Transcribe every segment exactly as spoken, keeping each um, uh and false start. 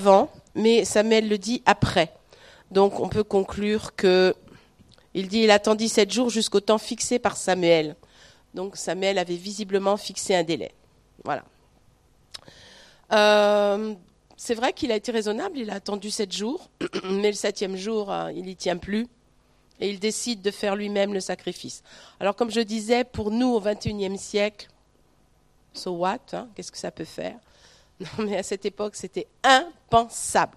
avant, mais Samuel le dit après. Donc on peut conclure que il dit il attendit sept jours jusqu'au temps fixé par Samuel. Donc Samuel avait visiblement fixé un délai. Voilà. Euh, c'est vrai qu'il a été raisonnable, il a attendu sept jours, mais le septième jour, euh, il n'y tient plus. Et il décide de faire lui-même le sacrifice. Alors comme je disais, pour nous au vingt et unième siècle, so what, hein, qu'est-ce que ça peut faire? Non, mais à cette époque, c'était impensable.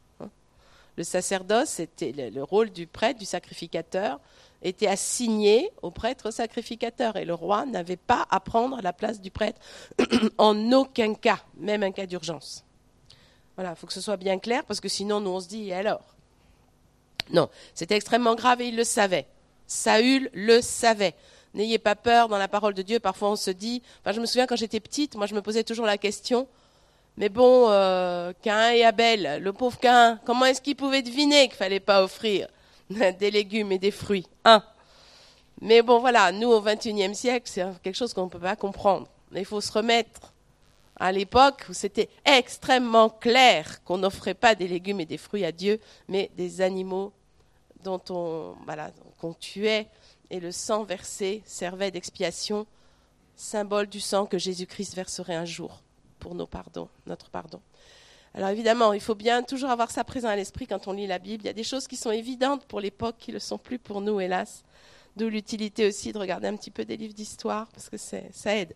Le sacerdoce, c'était le, le rôle du prêtre, du sacrificateur, était assigné au prêtre sacrificateur. Et le roi n'avait pas à prendre la place du prêtre en aucun cas, même un cas d'urgence. Voilà, il faut que ce soit bien clair, parce que sinon, nous, on se dit, et alors? Non, c'était extrêmement grave et il le savait. Saül le savait. N'ayez pas peur, dans la parole de Dieu, parfois on se dit... Enfin, je me souviens quand j'étais petite, moi je me posais toujours la question, mais bon, euh, Caïn et Abel, le pauvre Caïn, comment est-ce qu'il pouvait deviner qu'il ne fallait pas offrir des légumes et des fruits, hein? Mais bon, voilà, nous au vingt et unième siècle, c'est quelque chose qu'on ne peut pas comprendre. Il faut se remettre à l'époque où c'était extrêmement clair qu'on n'offrait pas des légumes et des fruits à Dieu, mais des animaux dont on, voilà, qu'on tuait, et le sang versé servait d'expiation, symbole du sang que Jésus-Christ verserait un jour pour nos pardons, notre pardon. Alors évidemment, il faut bien toujours avoir ça présent à l'esprit quand on lit la Bible. Il y a des choses qui sont évidentes pour l'époque, qui ne le sont plus pour nous, hélas. D'où l'utilité aussi de regarder un petit peu des livres d'histoire, parce que c'est, ça aide.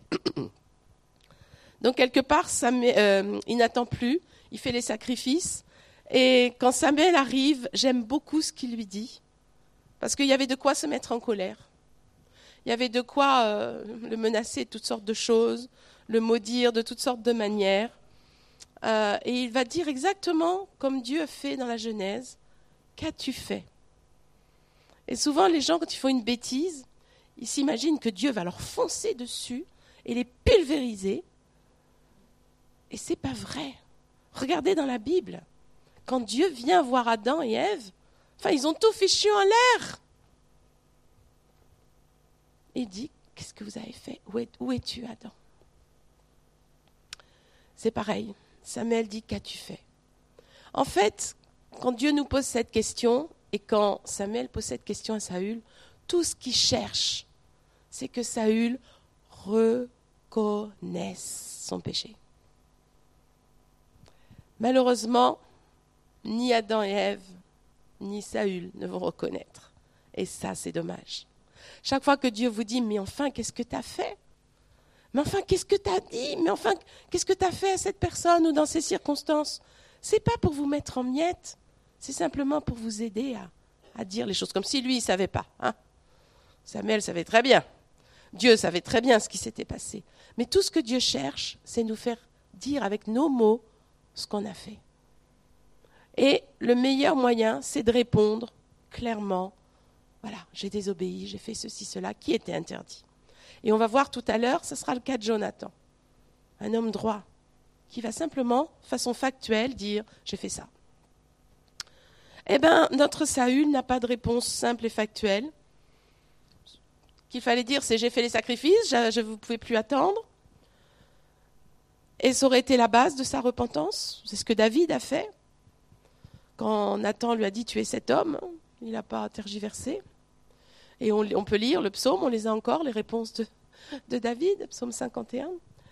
Donc quelque part, Samuel, euh, il n'attend plus, il fait les sacrifices. Et quand Samuel arrive, j'aime beaucoup ce qu'il lui dit, parce qu'il y avait de quoi se mettre en colère. Il y avait de quoi euh, le menacer de toutes sortes de choses, le maudire de toutes sortes de manières. Euh, et il va dire exactement comme Dieu fait dans la Genèse, qu'as-tu fait? Et souvent, les gens, quand ils font une bêtise, ils s'imaginent que Dieu va leur foncer dessus et les pulvériser. Et c'est pas vrai. Regardez dans la Bible. Quand Dieu vient voir Adam et Ève, enfin, ils ont tout fichu en l'air. Et il dit, qu'est-ce que vous avez fait? Où, es, où es-tu, Adam? C'est pareil. Samuel dit, qu'as-tu fait? En fait, quand Dieu nous pose cette question, et quand Samuel pose cette question à Saül, tout ce qu'il cherche, c'est que Saül reconnaisse son péché. Malheureusement, ni Adam et Ève, ni Saül ne vont reconnaître. Et ça, c'est dommage. Chaque fois que Dieu vous dit, mais enfin, qu'est-ce que tu as fait? Mais enfin, qu'est-ce que tu as dit? Mais enfin, qu'est-ce que tu as fait à cette personne ou dans ces circonstances? C'est pas pour vous mettre en miettes, c'est simplement pour vous aider à, à dire les choses, comme si lui, il ne savait pas. Hein? Samuel savait très bien. Dieu savait très bien ce qui s'était passé. Mais tout ce que Dieu cherche, c'est nous faire dire avec nos mots ce qu'on a fait. Et le meilleur moyen, c'est de répondre clairement, voilà, j'ai désobéi, j'ai fait ceci, cela, qui était interdit. Et on va voir tout à l'heure, ce sera le cas de Jonathan, un homme droit, qui va simplement, de façon factuelle, dire « j'ai fait ça ». Eh bien, notre Saül n'a pas de réponse simple et factuelle. Qu'il fallait dire, c'est « j'ai fait les sacrifices, je, vous ne pouvez plus attendre ». Et ça aurait été la base de sa repentance. C'est ce que David a fait. Quand Nathan lui a dit « tu es cet homme », il n'a pas tergiversé. Et on, on peut lire le psaume, on les a encore, les réponses de, de David, psaume cinquante et un.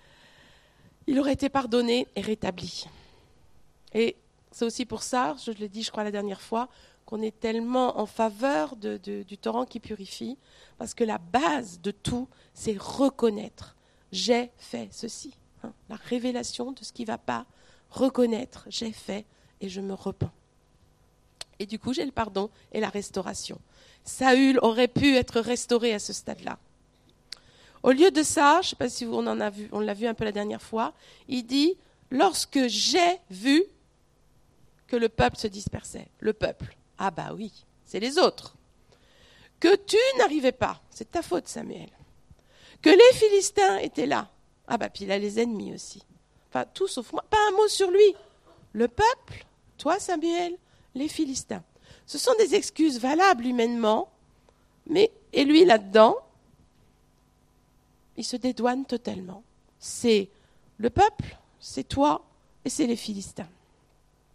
Il aurait été pardonné et rétabli. Et c'est aussi pour ça, je l'ai dit je crois la dernière fois, qu'on est tellement en faveur de, de, du torrent qui purifie, parce que la base de tout, c'est reconnaître. J'ai fait ceci. Hein, la révélation de ce qui ne va pas, reconnaître, j'ai fait et je me repens. Et du coup, j'ai le pardon et la restauration. Saül aurait pu être restauré à ce stade-là. Au lieu de ça, je ne sais pas si on en a vu, on l'a vu un peu la dernière fois, il dit « lorsque j'ai vu que le peuple se dispersait ». Le peuple, ah bah oui, c'est les autres. Que tu n'arrivais pas, c'est ta faute Samuel. Que les Philistins étaient là, ah bah puis il a les ennemis aussi. Enfin, tout sauf moi, pas un mot sur lui. Le peuple, toi Samuel, les Philistins. Ce sont des excuses valables humainement, mais et lui là-dedans, il se dédouane totalement. C'est le peuple, c'est toi et c'est les Philistins.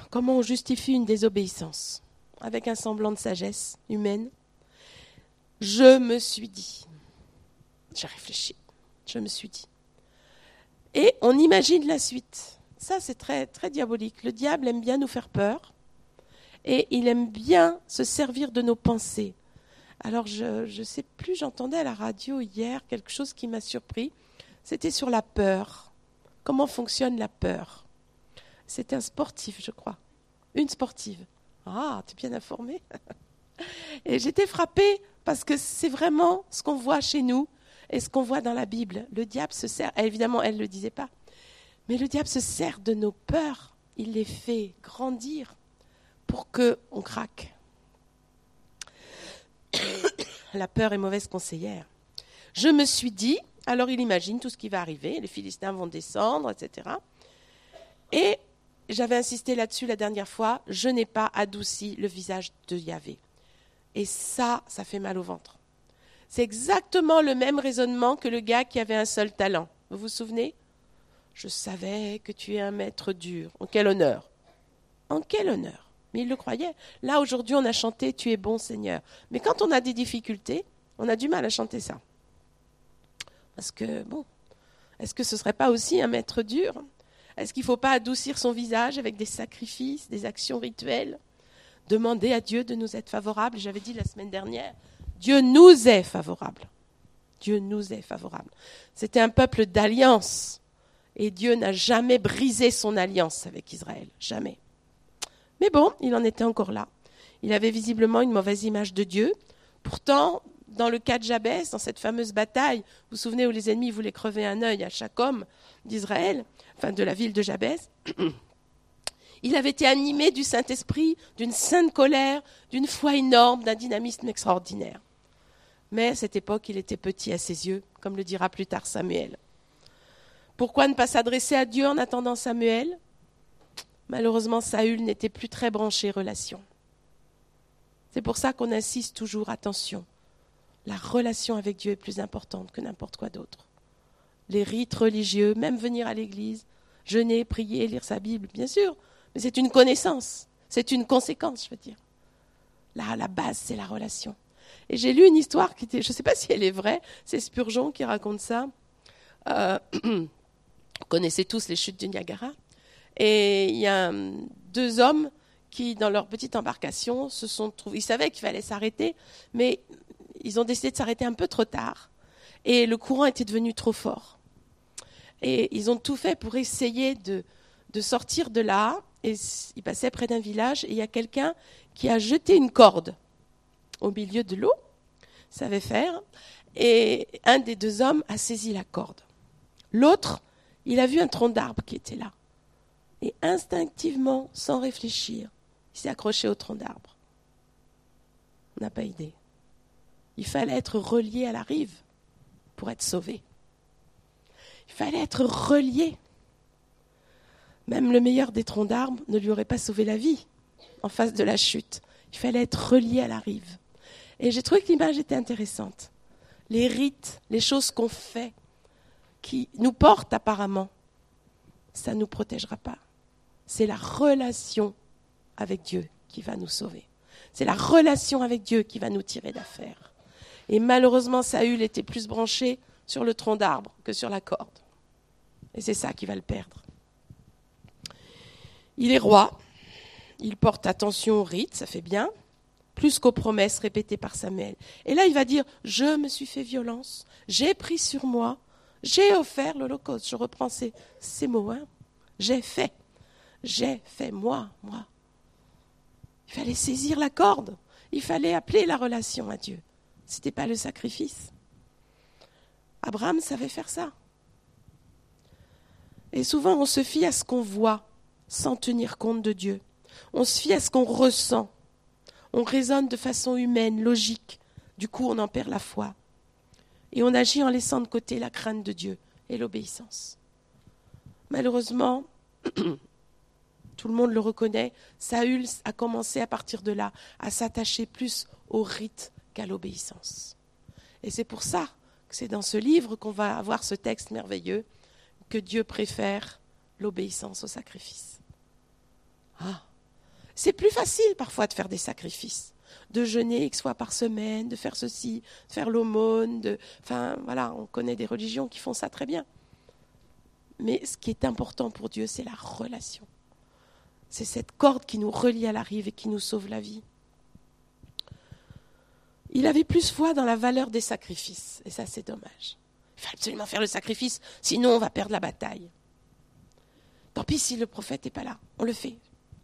comment on justifie une désobéissance avec un semblant de sagesse humaine. Je me suis dit, j'ai réfléchi, je me suis dit. Et on imagine la suite. Ça, c'est très, très diabolique. Le diable aime bien nous faire peur et il aime bien se servir de nos pensées. Alors, je ne sais plus, j'entendais à la radio hier quelque chose qui m'a surpris. C'était sur la peur. Comment fonctionne la peur ? C'était un sportif, je crois. Une sportive. Ah, tu es bien informée. Et j'étais frappée parce que c'est vraiment ce qu'on voit chez nous et ce qu'on voit dans la Bible. Le diable se sert, évidemment, elle ne le disait pas, mais le diable se sert de nos peurs. Il les fait grandir pour qu'on craque. La peur est mauvaise conseillère. Je me suis dit, alors il imagine tout ce qui va arriver, les Philistins vont descendre, et cetera. Et j'avais insisté là-dessus la dernière fois, je n'ai pas adouci le visage de Yahvé. Et ça, ça fait mal au ventre. C'est exactement le même raisonnement que le gars qui avait un seul talent. Vous vous souvenez ? Je savais que tu es un maître dur. En quel honneur ? En quel honneur ? Mais il le croyait. Là, aujourd'hui, on a chanté « Tu es bon, Seigneur ». Mais quand on a des difficultés, on a du mal à chanter ça. Parce que, bon, est-ce que ce ne serait pas aussi un maître dur ? Est-ce qu'il ne faut pas adoucir son visage avec des sacrifices, des actions rituelles ? Demander à Dieu de nous être favorable. J'avais dit la semaine dernière, Dieu nous est favorable. Dieu nous est favorable. C'était un peuple d'alliance. Et Dieu n'a jamais brisé son alliance avec Israël. Jamais. Mais bon, il en était encore là. Il avait visiblement une mauvaise image de Dieu. Pourtant, dans le cas de Jabès, dans cette fameuse bataille, vous vous souvenez où les ennemis voulaient crever un œil à chaque homme d'Israël, enfin de la ville de Jabès, il avait été animé du Saint-Esprit, d'une sainte colère, d'une foi énorme, d'un dynamisme extraordinaire. Mais à cette époque, il était petit à ses yeux, comme le dira plus tard Samuel. Pourquoi ne pas s'adresser à Dieu en attendant Samuel ? Malheureusement, Saül n'était plus très branché relation. C'est pour ça qu'on insiste toujours, attention, la relation avec Dieu est plus importante que n'importe quoi d'autre. Les rites religieux, même venir à l'église, jeûner, prier, lire sa Bible, bien sûr, mais c'est une connaissance, c'est une conséquence, je veux dire. Là, la base, c'est la relation. Et j'ai lu une histoire qui était, je ne sais pas si elle est vraie, c'est Spurgeon qui raconte ça. Euh, vous connaissez tous les chutes du Niagara. Et il y a deux hommes qui, dans leur petite embarcation, se sont trouvés. Ils savaient qu'il fallait s'arrêter, mais ils ont décidé de s'arrêter un peu trop tard. Et le courant était devenu trop fort. Et ils ont tout fait pour essayer de, de sortir de là. Et ils passaient près d'un village et il y a quelqu'un qui a jeté une corde au milieu de l'eau. Il savait faire. Et un des deux hommes a saisi la corde. L'autre, il a vu un tronc d'arbre qui était là. Et instinctivement, sans réfléchir, il s'est accroché au tronc d'arbre. On n'a pas idée. Il fallait être relié à la rive pour être sauvé. Il fallait être relié. Même le meilleur des troncs d'arbre ne lui aurait pas sauvé la vie en face de la chute. Il fallait être relié à la rive. Et j'ai trouvé que l'image était intéressante. Les rites, les choses qu'on fait, qui nous portent apparemment, ça ne nous protégera pas. C'est la relation avec Dieu qui va nous sauver. C'est la relation avec Dieu qui va nous tirer d'affaire. Et malheureusement, Saül était plus branché sur le tronc d'arbre que sur la corde. Et c'est ça qui va le perdre. Il est roi, il porte attention aux rites, ça fait bien, plus qu'aux promesses répétées par Samuel. Et là, il va dire, je me suis fait violence, j'ai pris sur moi, j'ai offert l'Holocauste. Je reprends ces, ces mots, hein. J'ai fait. J'ai fait, moi, moi. Il fallait saisir la corde. Il fallait appeler la relation à Dieu. Ce n'était pas le sacrifice. Abraham savait faire ça. Et souvent, on se fie à ce qu'on voit sans tenir compte de Dieu. On se fie à ce qu'on ressent. On raisonne de façon humaine, logique. Du coup, on en perd la foi. Et on agit en laissant de côté la crainte de Dieu et l'obéissance. Malheureusement, tout le monde le reconnaît, Saül a commencé à partir de là à s'attacher plus au rite qu'à l'obéissance. Et c'est pour ça que c'est dans ce livre qu'on va avoir ce texte merveilleux, que Dieu préfère l'obéissance au sacrifice. Ah, C'est plus facile parfois de faire des sacrifices, de jeûner X fois par semaine, de faire ceci, de faire l'aumône, de... enfin voilà, on connaît des religions qui font ça très bien. Mais ce qui est important pour Dieu, c'est la relation. C'est cette corde qui nous relie à la rive et qui nous sauve la vie. Il avait plus foi dans la valeur des sacrifices, et ça c'est dommage. Il faut absolument faire le sacrifice, sinon on va perdre la bataille. Tant pis si le prophète n'est pas là, on le fait.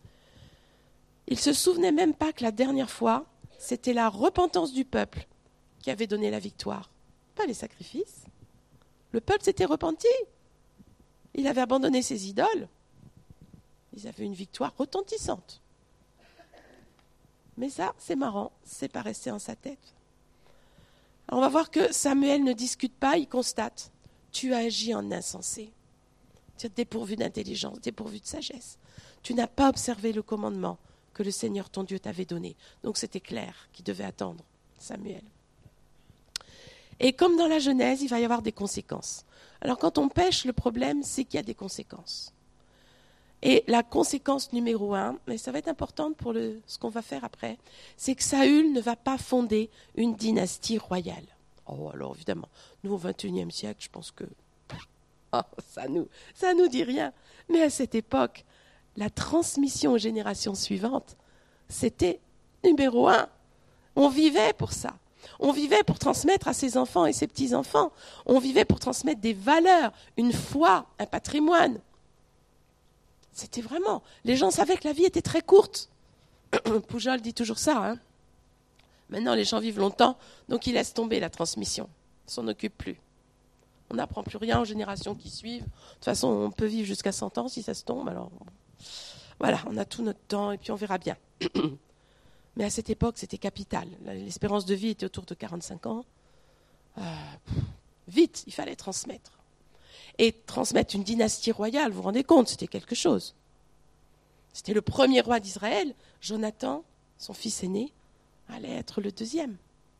Il ne se souvenait même pas que la dernière fois, c'était la repentance du peuple qui avait donné la victoire, pas les sacrifices. Le peuple s'était repenti. Il avait abandonné ses idoles. Ils avaient une victoire retentissante. Mais ça, c'est marrant, c'est pas resté en sa tête. Alors on va voir que Samuel ne discute pas, il constate. Tu as agi en insensé. Tu es dépourvu d'intelligence, dépourvu de sagesse. Tu n'as pas observé le commandement que le Seigneur ton Dieu t'avait donné. Donc c'était clair qu'il devait attendre Samuel. Et comme dans la Genèse, il va y avoir des conséquences. Alors quand on pêche, le problème, c'est qu'il y a des conséquences. Et la conséquence numéro un, mais ça va être importante pour le, ce qu'on va faire après, c'est que Saül ne va pas fonder une dynastie royale. Oh, alors évidemment, nous au vingt et unième siècle, je pense que oh, ça nous, ça nous dit rien. Mais à cette époque, la transmission aux générations suivantes, c'était numéro un. On vivait pour ça. On vivait pour transmettre à ses enfants et ses petits-enfants. On vivait pour transmettre des valeurs, une foi, un patrimoine. C'était vraiment... Les gens savaient que la vie était très courte. Poujol dit toujours ça. Hein. Maintenant, les gens vivent longtemps, donc ils laissent tomber la transmission. Ils ne s'en occupent plus. On n'apprend plus rien aux générations qui suivent. De toute façon, on peut vivre jusqu'à cent ans si ça se tombe. Alors, voilà, on a tout notre temps et puis on verra bien. Mais à cette époque, c'était capital. L'espérance de vie était autour de quarante-cinq ans. Euh, vite, il fallait transmettre. Et transmettre une dynastie royale, vous vous rendez compte, c'était quelque chose. C'était le premier roi d'Israël. Jonathan, son fils aîné, allait être le deuxième.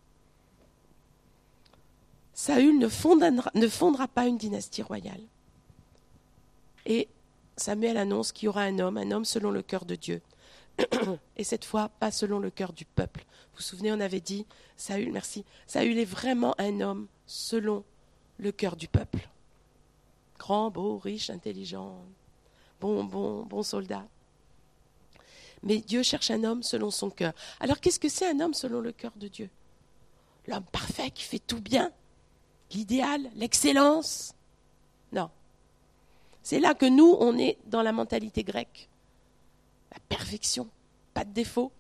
Saül ne fondera, ne fondera pas une dynastie royale. Et Samuel annonce qu'il y aura un homme, un homme selon le cœur de Dieu. Et cette fois, pas selon le cœur du peuple. Vous vous souvenez, on avait dit, Saül, merci, Saül est vraiment un homme selon le cœur du peuple. Grand, beau, riche, intelligent, bon, bon, bon soldat. Mais Dieu cherche un homme selon son cœur. Alors qu'est-ce que c'est un homme selon le cœur de Dieu? L'homme parfait qui fait tout bien, l'idéal, l'excellence? Non. C'est là que nous, on est dans la mentalité grecque. La perfection, pas de défaut.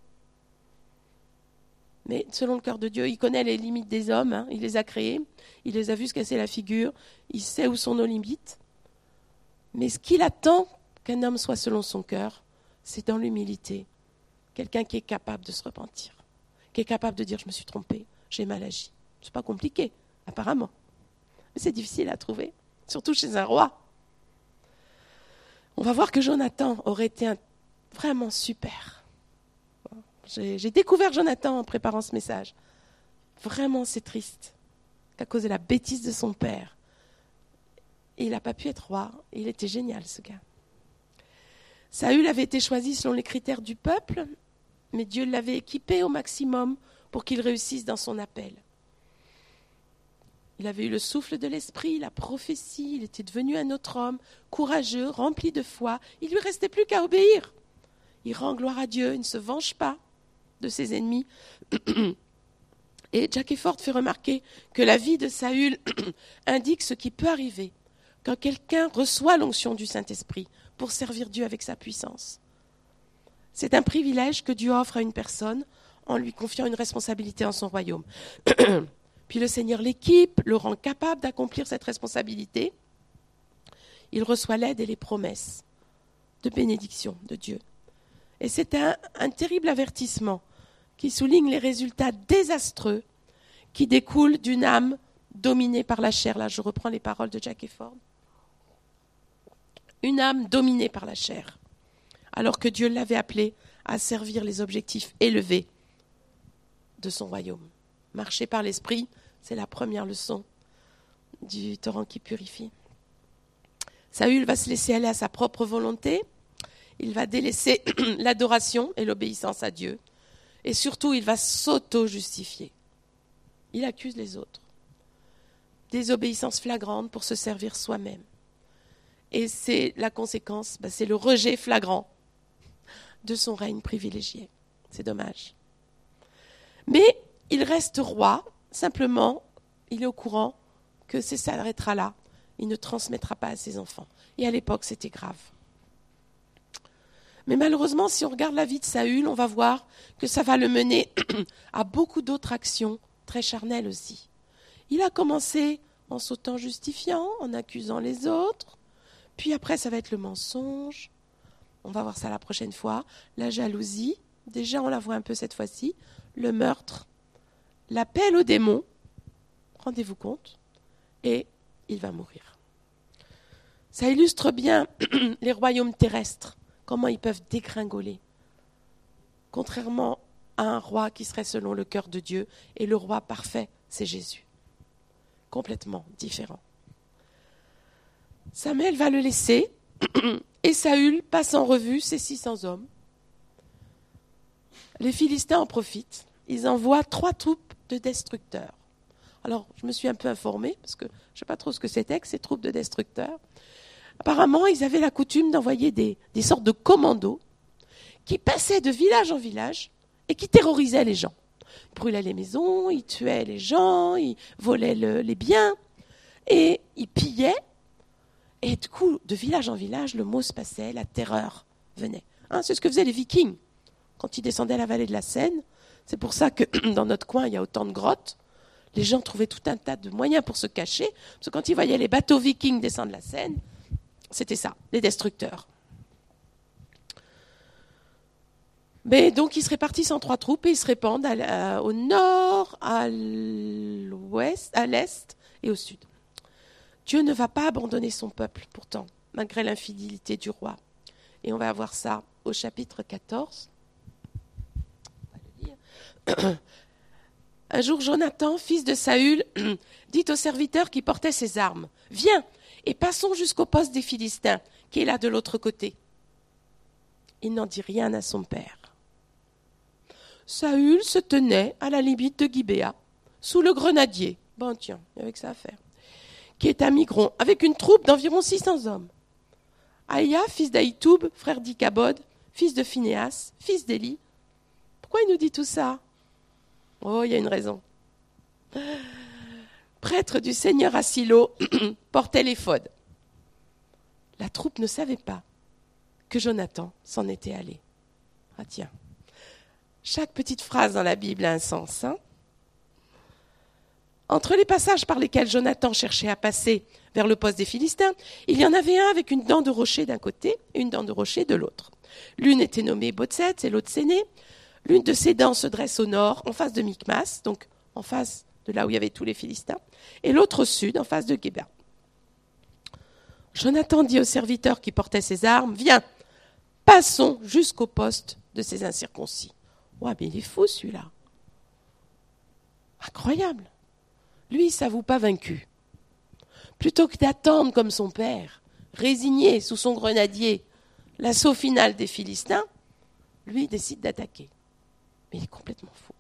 Mais selon le cœur de Dieu, il connaît les limites des hommes, hein, il les a créés, il les a vus se casser la figure, il sait où sont nos limites. Mais ce qu'il attend qu'un homme soit selon son cœur, c'est dans l'humilité. Quelqu'un qui est capable de se repentir, qui est capable de dire « je me suis trompé, j'ai mal agi ». C'est pas compliqué, apparemment. Mais c'est difficile à trouver, surtout chez un roi. On va voir que Jonathan aurait été un vraiment super. J'ai, j'ai découvert Jonathan en préparant ce message. Vraiment, c'est triste qu'à cause de la bêtise de son père, il n'a pas pu être roi. Il était génial, ce gars. Saül avait été choisi selon les critères du peuple, mais Dieu l'avait équipé au maximum pour qu'il réussisse dans son appel. Il avait eu le souffle de l'esprit, la prophétie, il était devenu un autre homme, courageux, rempli de foi. Il ne lui restait plus qu'à obéir. Il rend gloire à Dieu, il ne se venge pas de ses ennemis. Et Jack Efford fait remarquer que la vie de Saül indique ce qui peut arriver quand quelqu'un reçoit l'onction du Saint-Esprit pour servir Dieu avec sa puissance. C'est un privilège que Dieu offre à une personne en lui confiant une responsabilité en son royaume. Puis le Seigneur l'équipe, le rend capable d'accomplir cette responsabilité. Il reçoit l'aide et les promesses de bénédiction de Dieu. Et c'est un, un terrible avertissement qui souligne les résultats désastreux qui découlent d'une âme dominée par la chair. Là, je reprends les paroles de Jack Efford. Une âme dominée par la chair, alors que Dieu l'avait appelé à servir les objectifs élevés de son royaume. Marcher par l'esprit, c'est la première leçon du torrent qui purifie. Saül va se laisser aller à sa propre volonté. il va délaisser l'adoration et l'obéissance à Dieu. Et surtout, il va s'auto-justifier. Il accuse les autres. Désobéissance flagrante pour se servir soi-même. Et c'est la conséquence, ben c'est le rejet flagrant de son règne privilégié. C'est dommage. Mais il reste roi, simplement, il est au courant que ça s'arrêtera là. Il ne transmettra pas à ses enfants. Et à l'époque, c'était grave. Mais malheureusement, si on regarde la vie de Saül, on va voir que ça va le mener à beaucoup d'autres actions très charnelles aussi. Il a commencé en s'auto-justifiant, en accusant les autres. Puis après, ça va être le mensonge. On va voir ça la prochaine fois. La jalousie. Déjà, on la voit un peu cette fois-ci. Le meurtre. L'appel aux démons. Rendez-vous compte. Et il va mourir. Ça illustre bien les royaumes terrestres. Comment ils peuvent dégringoler. Contrairement à un roi qui serait selon le cœur de Dieu. Et le roi parfait, c'est Jésus. Complètement différent. Samuel va le laisser et Saül passe en revue ses six cents hommes. Les Philistins en profitent. Ils envoient trois troupes de destructeurs. Alors, je me suis un peu informée, parce que je ne sais pas trop ce que c'était que ces troupes de destructeurs. Apparemment, ils avaient la coutume d'envoyer des, des sortes de commandos qui passaient de village en village et qui terrorisaient les gens. Ils brûlaient les maisons, ils tuaient les gens, ils volaient le, les biens et ils pillaient. Et du coup, de village en village, le mot se passait, la terreur venait. Hein, c'est ce que faisaient les Vikings quand ils descendaient à la vallée de la Seine. C'est pour ça que dans notre coin, il y a autant de grottes. Les gens trouvaient tout un tas de moyens pour se cacher. Parce que quand ils voyaient les bateaux Vikings descendre la Seine, c'était ça, les destructeurs. Mais donc, ils se répartissent en trois troupes et ils se répandent à, à, au nord, à l'ouest, à l'est et au sud. Dieu ne va pas abandonner son peuple, pourtant, malgré l'infidélité du roi. Et on va voir ça au chapitre quatorze. On va le lire. Un jour, Jonathan, fils de Saül, dit au serviteur qui portait ses armes, « Viens, et passons jusqu'au poste des Philistins, qui est là de l'autre côté. » Il n'en dit rien à son père. Saül se tenait à la limite de Gibéa, sous le grenadier. Bon, tiens, il y avait que ça à faire. Qui est à Migron, avec une troupe d'environ six cents hommes. Aïa, fils d'Aïtoub, frère d'Ikabod, fils de Phinéas, fils d'Éli. Pourquoi il nous dit tout ça? Oh, il y a une raison. Prêtre du Seigneur à Silo, portait l'éphod. La troupe ne savait pas que Jonathan s'en était allé. Ah tiens, chaque petite phrase dans la Bible a un sens, hein? Entre les passages par lesquels Jonathan cherchait à passer vers le poste des Philistins, il y en avait un avec une dent de rocher d'un côté et une dent de rocher de l'autre. L'une était nommée Botset et l'autre Séné. L'une de ces dents se dresse au nord, en face de Michmas, donc en face de là où il y avait tous les Philistins, et l'autre au sud, en face de Gébéa. Jonathan dit au serviteur qui portait ses armes, « Viens, passons jusqu'au poste de ces incirconcis. » Ouais, mais il est fou celui-là. Incroyable. Lui, il ne s'avoue pas vaincu. Plutôt que d'attendre comme son père, résigné sous son grenadier, l'assaut final des Philistins, lui décide d'attaquer. Mais il est complètement fou.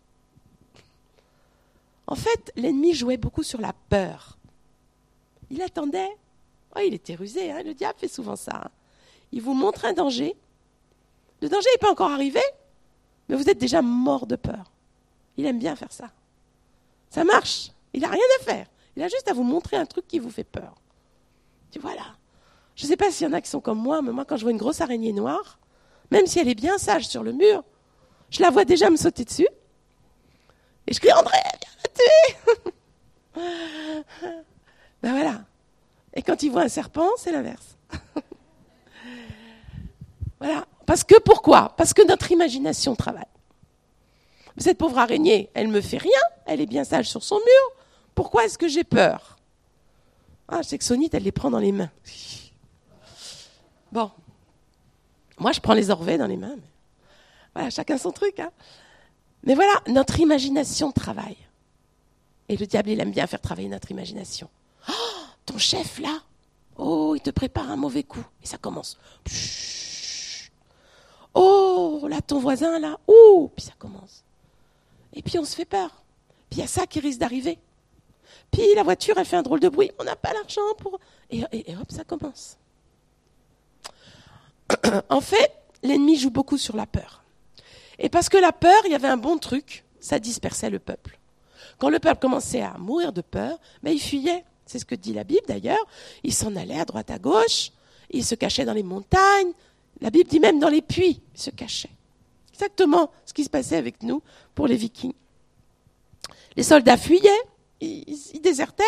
En fait, l'ennemi jouait beaucoup sur la peur. Il attendait. Oh, il était rusé, hein, le diable fait souvent ça. Hein. Il vous montre un danger. Le danger n'est pas encore arrivé, mais vous êtes déjà mort de peur. Il aime bien faire ça. Ça marche. Il n'a rien à faire. Il a juste à vous montrer un truc qui vous fait peur. Tu vois là. Je ne sais pas s'il y en a qui sont comme moi, mais moi, quand je vois une grosse araignée noire, même si elle est bien sage sur le mur, je la vois déjà me sauter dessus. Et je crie, André, viens la tuer. Ben voilà. Et quand il voit un serpent, c'est l'inverse. Voilà. Parce que pourquoi? Parce que notre imagination travaille. Cette pauvre araignée, elle ne me fait rien. Elle est bien sage sur son mur. Pourquoi est-ce que j'ai peur? Ah, je sais que Sonite, elle les prend dans les mains. Bon. Moi, je prends les orvets dans les mains. Mais... Voilà, chacun son truc. Hein. Mais voilà, notre imagination travaille. Et le diable, il aime bien faire travailler notre imagination. Oh, ton chef, là, oh, il te prépare un mauvais coup. Et ça commence. Chut. Oh, là, ton voisin, là, ouh, puis ça commence. Et puis on se fait peur. Puis il y a ça qui risque d'arriver. Puis la voiture, elle fait un drôle de bruit. On n'a pas l'argent pour... Et, et, et hop, ça commence. En fait, l'ennemi joue beaucoup sur la peur. Et parce que la peur, il y avait un bon truc, ça dispersait le peuple. Quand le peuple commençait à mourir de peur, ben, il fuyait. C'est ce que dit la Bible d'ailleurs. Il s'en allait à droite à gauche. Il se cachait dans les montagnes. La Bible dit même dans les puits, il se cachait. Exactement ce qui se passait avec nous pour les Vikings. Les soldats fuyaient, ils, ils désertaient.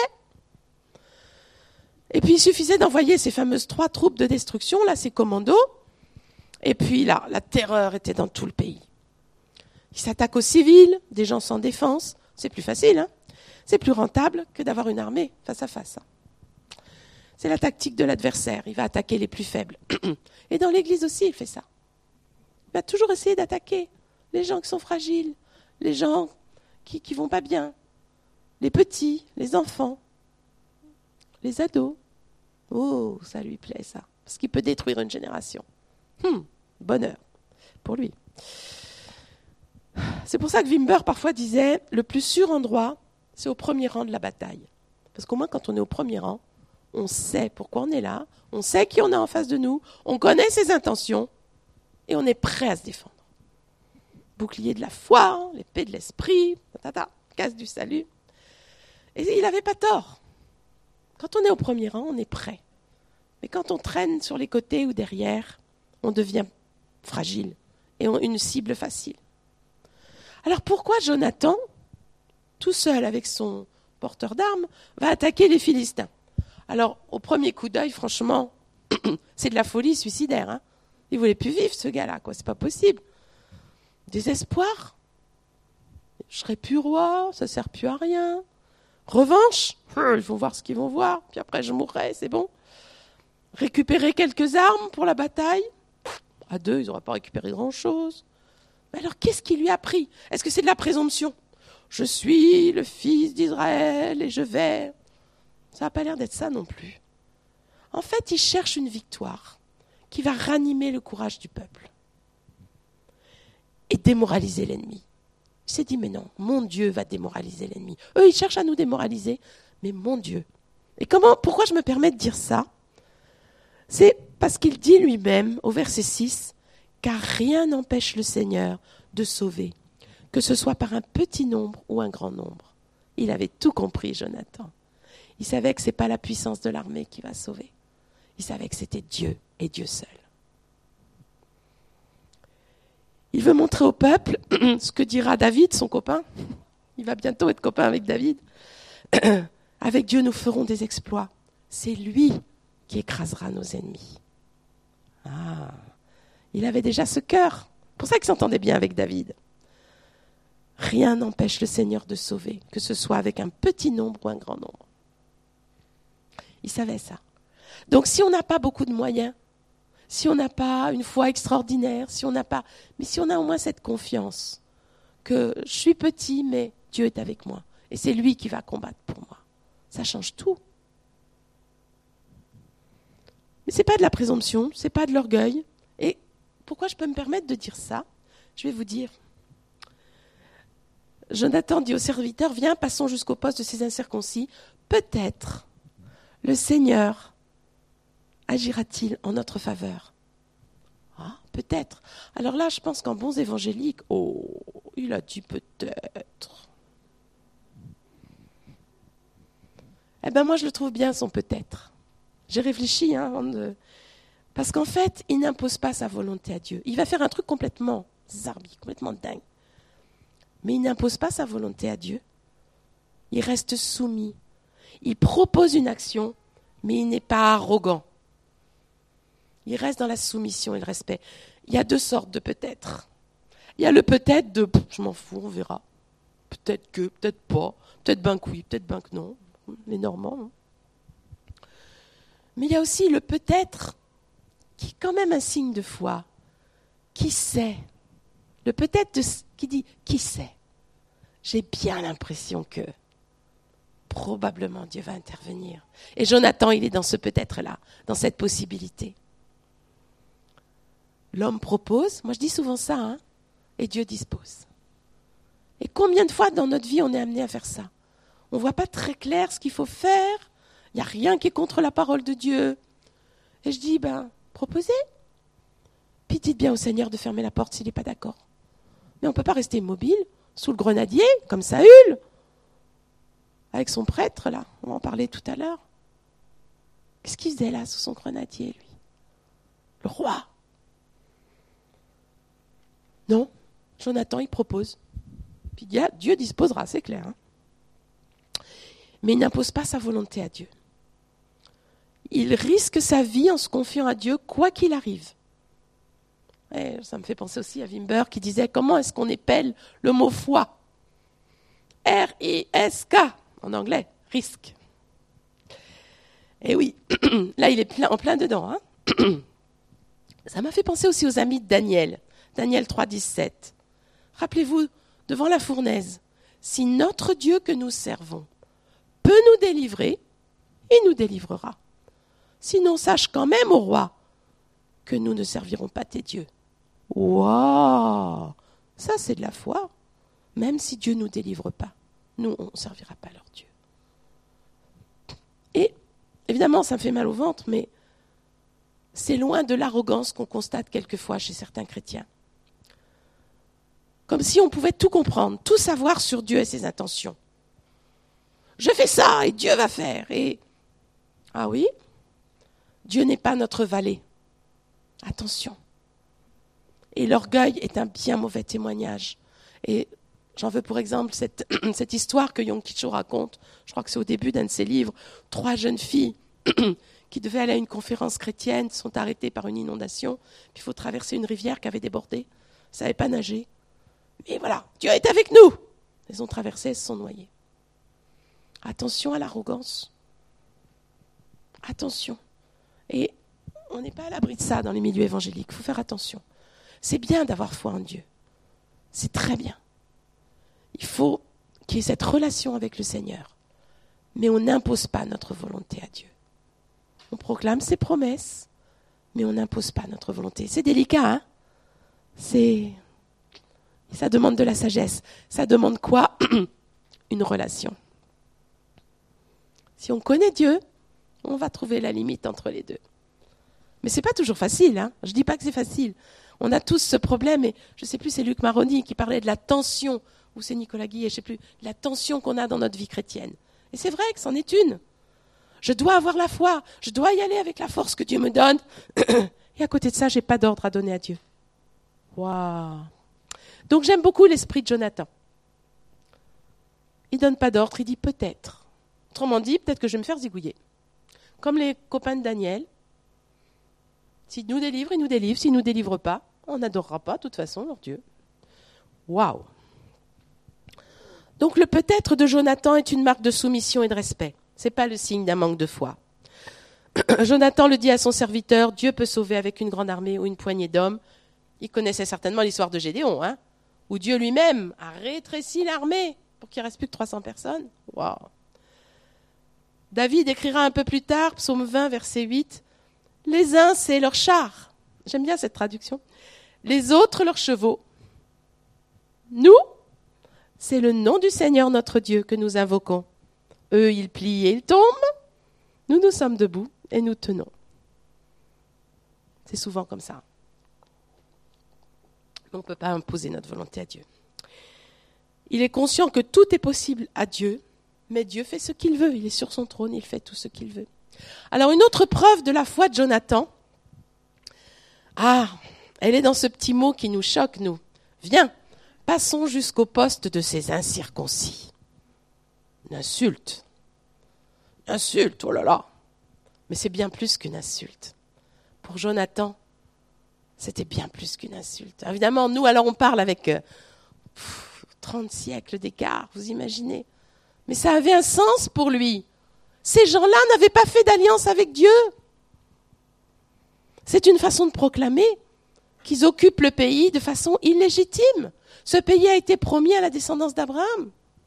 Et puis il suffisait d'envoyer ces fameuses trois troupes de destruction, là, ces commandos. Et puis là, la terreur était dans tout le pays. Ils s'attaquent aux civils, des gens sans défense. C'est plus facile, hein. C'est plus rentable que d'avoir une armée face à face. C'est la tactique de l'adversaire. Il va attaquer les plus faibles. Et dans l'Église aussi, il fait ça. Il va toujours essayer d'attaquer les gens qui sont fragiles, les gens qui ne vont pas bien, les petits, les enfants, les ados. Oh, ça lui plaît, ça. Parce qu'il peut détruire une génération. Hum, bonheur pour lui. C'est pour ça que Wimber parfois disait « Le plus sûr endroit, c'est au premier rang de la bataille. » Parce qu'au moins, quand on est au premier rang, on sait pourquoi on est là, on sait qui on a en face de nous, on connaît ses intentions et on est prêt à se défendre. Bouclier de la foi, l'épée de l'esprit, tata, casse du salut. Et il n'avait pas tort. Quand on est au premier rang, on est prêt. Mais quand on traîne sur les côtés ou derrière, on devient fragile et on, une cible facile. Alors pourquoi Jonathan, tout seul avec son porteur d'armes, va attaquer les Philistins ? Alors, au premier coup d'œil, franchement, c'est de la folie suicidaire. Hein. Il ne voulait plus vivre, ce gars-là, quoi. C'est pas possible. Désespoir. Je serai plus roi, ça ne sert plus à rien. Revanche, ils vont voir ce qu'ils vont voir, puis après je mourrai, c'est bon. Récupérer quelques armes pour la bataille. À deux, ils n'auraient pas récupéré grand-chose. Mais alors, qu'est-ce qui lui a pris ? Est-ce que c'est de la présomption ? Je suis le fils d'Israël et je vais... Ça n'a pas l'air d'être ça non plus. En fait, il cherche une victoire qui va ranimer le courage du peuple et démoraliser l'ennemi. Il s'est dit, mais non, mon Dieu va démoraliser l'ennemi. Eux, ils cherchent à nous démoraliser, mais mon Dieu. Et comment, pourquoi je me permets de dire ça ? C'est parce qu'il dit lui-même, au verset six, « Car rien n'empêche le Seigneur de sauver, que ce soit par un petit nombre ou un grand nombre. » Il avait tout compris, Jonathan. Il savait que ce n'est pas la puissance de l'armée qui va sauver. Il savait que c'était Dieu et Dieu seul. Il veut montrer au peuple ce que dira David, son copain. Il va bientôt être copain avec David. Avec Dieu, nous ferons des exploits. C'est lui qui écrasera nos ennemis. Ah, il avait déjà ce cœur. C'est pour ça qu'il s'entendait bien avec David. Rien n'empêche le Seigneur de sauver, que ce soit avec un petit nombre ou un grand nombre. Il savait ça. Donc si on n'a pas beaucoup de moyens, si on n'a pas une foi extraordinaire, si on n'a pas, mais si on a au moins cette confiance que je suis petit, mais Dieu est avec moi et c'est lui qui va combattre pour moi, ça change tout. Mais c'est pas de la présomption, c'est pas de l'orgueil. Et pourquoi je peux me permettre de dire ça ? Je vais vous dire. Jonathan dit au serviteur, viens, passons jusqu'au poste de ces incirconcis. Peut-être le Seigneur agira-t-il en notre faveur ? Ah, peut-être. Alors là, je pense qu'en bons évangéliques, oh, il a dit peut-être. Eh bien, moi, je le trouve bien, son peut-être. J'ai réfléchi, hein, avant de... parce qu'en fait, il n'impose pas sa volonté à Dieu. Il va faire un truc complètement zarbi, complètement dingue. Mais il n'impose pas sa volonté à Dieu. Il reste soumis. Il propose une action, mais il n'est pas arrogant. Il reste dans la soumission et le respect. Il y a deux sortes de peut-être. Il y a le peut-être de « je m'en fous, on verra ». Peut-être que, peut-être pas. Peut-être ben que oui, peut-être ben que non. Les Normands. Hein. Mais il y a aussi le peut-être qui est quand même un signe de foi. Qui sait ? Le peut-être de, qui dit « qui sait ?» J'ai bien l'impression que probablement Dieu va intervenir. Et Jonathan, il est dans ce peut-être-là, dans cette possibilité. L'homme propose, moi je dis souvent ça, hein, et Dieu dispose. Et combien de fois dans notre vie on est amené à faire ça? On ne voit pas très clair ce qu'il faut faire, il n'y a rien qui est contre la parole de Dieu. Et je dis, ben, proposez. Puis dites bien au Seigneur de fermer la porte s'il n'est pas d'accord. Mais on ne peut pas rester immobile, sous le grenadier, comme Saül, avec son prêtre, là, on va en parler tout à l'heure. Qu'est-ce qu'il faisait là, sous son grenadier, lui? Le roi. Non, Jonathan, il propose. Puis Dieu disposera, c'est clair. Hein. Mais il n'impose pas sa volonté à Dieu. Il risque sa vie en se confiant à Dieu, quoi qu'il arrive. Et ça me fait penser aussi à Wimber qui disait, comment est-ce qu'on épelle le mot foi? R I S K, en anglais, risque. Et oui, là il est plein, en plein dedans. Hein. Ça m'a fait penser aussi aux amis de Daniel. Daniel trois, dix-sept. Rappelez-vous, devant la fournaise, si notre Dieu que nous servons peut nous délivrer, il nous délivrera. Sinon, sache quand même, ô roi, que nous ne servirons pas tes dieux. Waouh! Ça, c'est de la foi. Même si Dieu ne nous délivre pas, nous, on ne servira pas leur Dieu. Et, évidemment, ça me fait mal au ventre, mais c'est loin de l'arrogance qu'on constate quelquefois chez certains chrétiens. Comme si on pouvait tout comprendre, tout savoir sur Dieu et ses intentions. Je fais ça et Dieu va faire. Et ah oui, Dieu n'est pas notre valet. Attention. Et l'orgueil est un bien mauvais témoignage. Et j'en veux pour exemple cette, cette histoire que Yong Kicho raconte. Je crois que c'est au début d'un de ses livres. Trois jeunes filles qui devaient aller à une conférence chrétienne sont arrêtées par une inondation. Puis il faut traverser une rivière qui avait débordé. Elles ne savaient pas nager. Mais voilà, Dieu est avec nous. Elles ont traversé, elles se sont noyées. Attention à l'arrogance. Attention. Et on n'est pas à l'abri de ça dans les milieux évangéliques. Il faut faire attention. C'est bien d'avoir foi en Dieu. C'est très bien. Il faut qu'il y ait cette relation avec le Seigneur. Mais on n'impose pas notre volonté à Dieu. On proclame ses promesses, mais on n'impose pas notre volonté. C'est délicat, hein? C'est... Ça demande de la sagesse. Ça demande quoi? Une relation. Si on connaît Dieu, on va trouver la limite entre les deux. Mais ce n'est pas toujours facile. Hein. Je ne dis pas que c'est facile. On a tous ce problème. Et je ne sais plus, c'est Luc Maroni qui parlait de la tension, ou c'est Nicolas Guillet, je ne sais plus, la tension qu'on a dans notre vie chrétienne. Et c'est vrai que c'en est une. Je dois avoir la foi. Je dois y aller avec la force que Dieu me donne. Et à côté de ça, je n'ai pas d'ordre à donner à Dieu. Waouh! Donc j'aime beaucoup l'esprit de Jonathan. Il ne donne pas d'ordre, il dit peut-être. Autrement dit, peut-être que je vais me faire zigouiller. Comme les copains de Daniel. S'il nous délivre, il nous délivre. S'il ne nous délivre pas, on n'adorera pas de toute façon leur Dieu. Waouh! Donc le peut-être de Jonathan est une marque de soumission et de respect. Ce n'est pas le signe d'un manque de foi. Jonathan le dit à son serviteur, Dieu peut sauver avec une grande armée ou une poignée d'hommes. Il connaissait certainement l'histoire de Gédéon, hein, où Dieu lui-même a rétréci l'armée pour qu'il ne reste plus que trois cents personnes. Waouh! David écrira un peu plus tard, psaume vingt, verset huit, « Les uns, c'est leurs chars. » J'aime bien cette traduction. « Les autres, leurs chevaux. » Nous, c'est le nom du Seigneur notre Dieu que nous invoquons. Eux, ils plient et ils tombent. Nous, nous sommes debout et nous tenons. C'est souvent comme ça. On ne peut pas imposer notre volonté à Dieu. Il est conscient que tout est possible à Dieu, mais Dieu fait ce qu'il veut. Il est sur son trône, il fait tout ce qu'il veut. Alors une autre preuve de la foi de Jonathan, ah, elle est dans ce petit mot qui nous choque, nous. Viens, passons jusqu'au poste de ces incirconcis. Une insulte. Une insulte, oh là là. Mais c'est bien plus qu'une insulte. Pour Jonathan, c'était bien plus qu'une insulte. Évidemment, nous, alors on parle avec euh, pff, trente siècles d'écart, vous imaginez. Mais ça avait un sens pour lui. Ces gens-là n'avaient pas fait d'alliance avec Dieu. C'est une façon de proclamer qu'ils occupent le pays de façon illégitime. Ce pays a été promis à la descendance d'Abraham.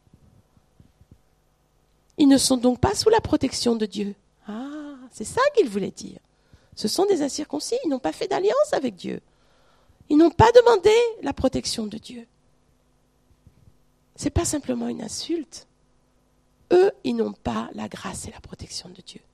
Ils ne sont donc pas sous la protection de Dieu. Ah, c'est ça qu'il voulait dire. Ce sont des incirconcis, ils n'ont pas fait d'alliance avec Dieu. Ils n'ont pas demandé la protection de Dieu. Ce n'est pas simplement une insulte. Eux, ils n'ont pas la grâce et la protection de Dieu.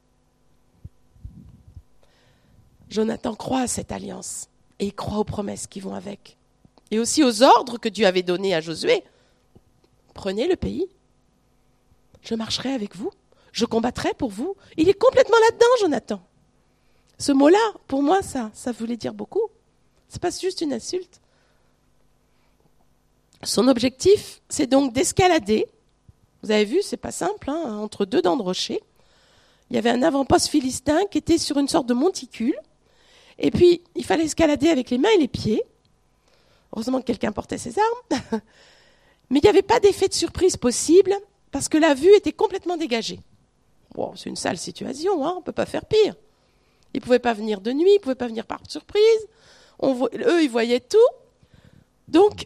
Jonathan croit à cette alliance et il croit aux promesses qui vont avec. Et aussi aux ordres que Dieu avait donnés à Josué. Prenez le pays. Je marcherai avec vous. Je combattrai pour vous. Il est complètement là-dedans, Jonathan. Ce mot-là, pour moi, ça, ça voulait dire beaucoup. Ce n'est pas juste une insulte. Son objectif, c'est donc d'escalader. Vous avez vu, c'est pas simple, hein, entre deux dents de rocher. Il y avait un avant-poste philistin qui était sur une sorte de monticule. Et puis, il fallait escalader avec les mains et les pieds. Heureusement que quelqu'un portait ses armes. Mais il n'y avait pas d'effet de surprise possible parce que la vue était complètement dégagée. Bon, c'est une sale situation, hein, on ne peut pas faire pire. Ils ne pouvaient pas venir de nuit, ils ne pouvaient pas venir par surprise. On vo- eux, ils voyaient tout. Donc,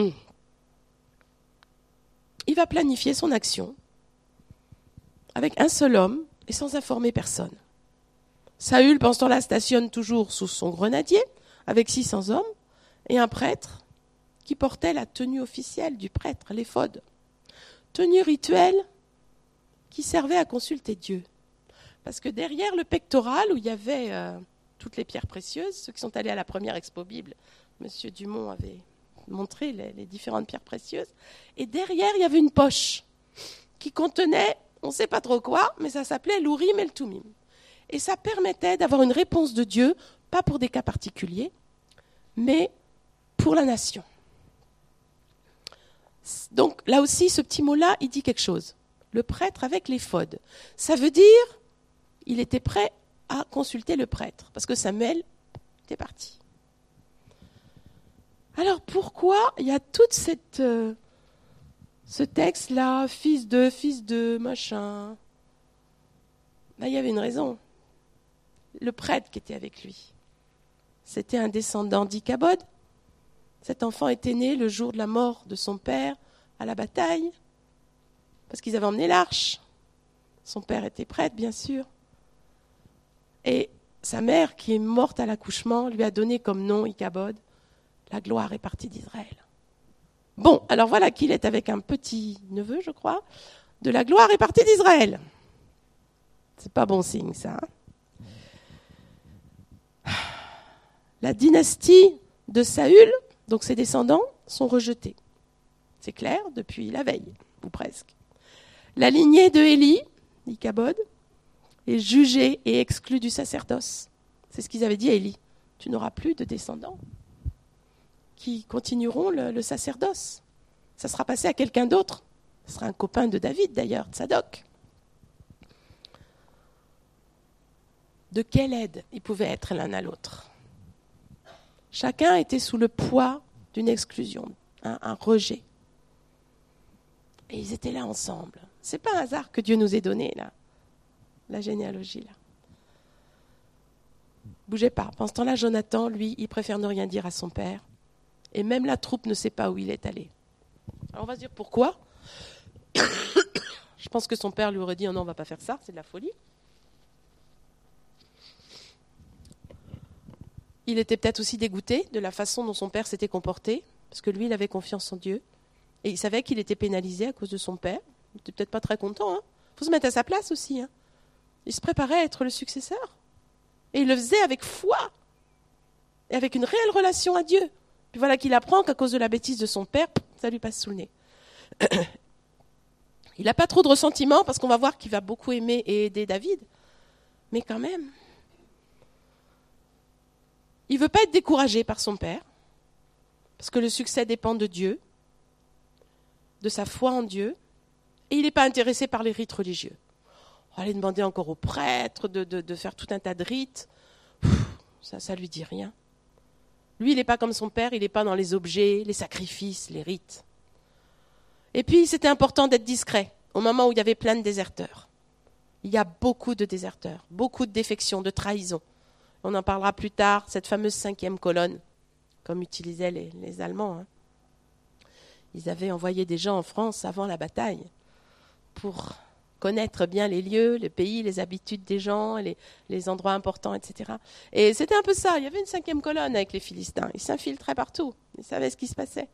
il va planifier son action avec un seul homme et sans informer personne. Saül, pendant ce temps-là, stationne toujours sous son grenadier avec six cents hommes et un prêtre qui portait la tenue officielle du prêtre, l'éphod. Tenue rituelle qui servait à consulter Dieu. Parce que derrière le pectoral où il y avait euh, toutes les pierres précieuses, ceux qui sont allés à la première Expo Bible, M. Dumont avait montré les, les différentes pierres précieuses, et derrière il y avait une poche qui contenait, on ne sait pas trop quoi, mais ça s'appelait l'Urim et le Tumim. Et ça permettait d'avoir une réponse de Dieu, pas pour des cas particuliers, mais pour la nation. Donc là aussi, ce petit mot-là, il dit quelque chose. Le prêtre avec l'éphod. Ça veut dire, il était prêt à consulter le prêtre, parce que Samuel était parti. Alors pourquoi il y a toute cette, euh, ce texte-là, fils de, fils de, machin. Ben, il y avait une raison. Le prêtre qui était avec lui, c'était un descendant d'Ichabod. Cet enfant était né le jour de la mort de son père à la bataille, parce qu'ils avaient emmené l'arche. Son père était prêtre, bien sûr. Et sa mère, qui est morte à l'accouchement, lui a donné comme nom Ichabod, la gloire est partie d'Israël. Bon, alors voilà qu'il est avec un petit neveu, je crois, de la gloire est partie d'Israël. C'est pas bon signe, ça. Hein? La dynastie de Saül, donc ses descendants, sont rejetés. C'est clair, depuis la veille, ou presque. La lignée de Élie, Ichabod, est jugée et exclue du sacerdoce. C'est ce qu'ils avaient dit à Élie. Tu n'auras plus de descendants qui continueront le, le sacerdoce. Ça sera passé à quelqu'un d'autre. Ce sera un copain de David, d'ailleurs, Tsadok. De quelle aide ils pouvaient être l'un à l'autre? Chacun était sous le poids d'une exclusion, un, un rejet. Et ils étaient là ensemble. C'est pas un hasard que Dieu nous ait donné, là, la généalogie, là. Bougez pas. Pendant ce temps-là, Jonathan, lui, il préfère ne rien dire à son père. Et même la troupe ne sait pas où il est allé. Alors on va se dire pourquoi. Je pense que son père lui aurait dit oh non, on ne va pas faire ça, c'est de la folie. Il était peut-être aussi dégoûté de la façon dont son père s'était comporté, parce que lui, il avait confiance en Dieu. Et il savait qu'il était pénalisé à cause de son père. Il n'était peut-être pas très content. Il hein. faut se mettre à sa place aussi. Hein. Il se préparait à être le successeur. Et il le faisait avec foi. Et avec une réelle relation à Dieu. Puis voilà qu'il apprend qu'à cause de la bêtise de son père, ça lui passe sous le nez. Il n'a pas trop de ressentiment, parce qu'on va voir qu'il va beaucoup aimer et aider David. Mais quand même... Il ne veut pas être découragé par son père, parce que le succès dépend de Dieu, de sa foi en Dieu, et il n'est pas intéressé par les rites religieux. On va aller demander encore aux prêtres de, de, de faire tout un tas de rites. Pff, ça ne lui dit rien. Lui, il n'est pas comme son père, il n'est pas dans les objets, les sacrifices, les rites. Et puis, c'était important d'être discret, au moment où il y avait plein de déserteurs. Il y a beaucoup de déserteurs, beaucoup de défections, de trahisons. On en parlera plus tard, cette fameuse cinquième colonne, comme utilisaient les, les Allemands. Hein. Ils avaient envoyé des gens en France avant la bataille pour connaître bien les lieux, les pays, les habitudes des gens, les, les endroits importants, et cetera. Et c'était un peu ça. Il y avait une cinquième colonne avec les Philistins. Ils s'infiltraient partout. Ils savaient ce qui se passait.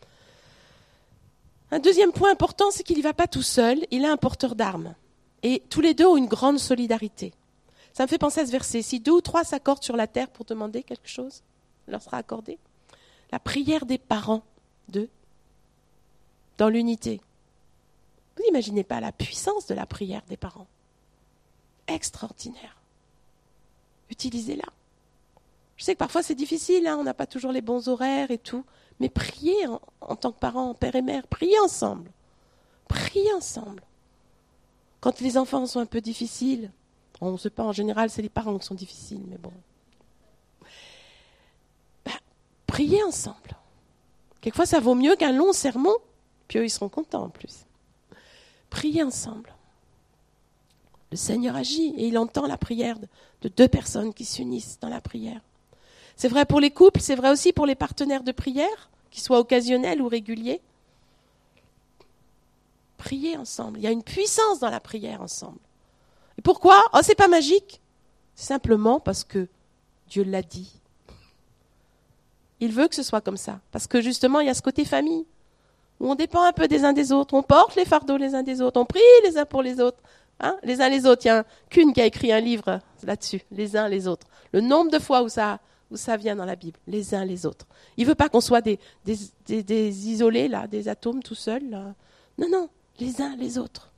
Un deuxième point important, c'est qu'il n'y va pas tout seul. Il a un porteur d'armes. Et tous les deux ont une grande solidarité. Ça me fait penser à ce verset. Si deux ou trois s'accordent sur la terre pour demander quelque chose, leur sera accordé. La prière des parents d'eux, dans l'unité. Vous n'imaginez pas la puissance de la prière des parents. Extraordinaire. Utilisez-la. Je sais que parfois c'est difficile, hein, on n'a pas toujours les bons horaires et tout, mais priez en, en tant que parents, père et mère, priez ensemble. Priez ensemble. Quand les enfants sont un peu difficiles, on ne sait pas, en général c'est les parents qui sont difficiles, mais bon. Ben, priez ensemble. Quelquefois ça vaut mieux qu'un long sermon, puis eux ils seront contents en plus. Priez ensemble. Le Seigneur agit et il entend la prière de, de deux personnes qui s'unissent dans la prière. C'est vrai pour les couples, c'est vrai aussi pour les partenaires de prière, qu'ils soient occasionnels ou réguliers. Priez ensemble. Il y a une puissance dans la prière ensemble. Et pourquoi ? Oh, c'est pas magique. C'est simplement parce que Dieu l'a dit. Il veut que ce soit comme ça. Parce que justement, il y a ce côté famille. Où on dépend un peu des uns des autres, on porte les fardeaux les uns des autres, on prie les uns pour les autres, hein, les uns les autres. Il y a un, Kuhn qui a écrit un livre là-dessus, les uns les autres. Le nombre de fois où ça, où ça vient dans la Bible, les uns les autres. Il veut pas qu'on soit des, des, des, des isolés là, des atomes tout seuls. Là. Non, non, les uns les autres.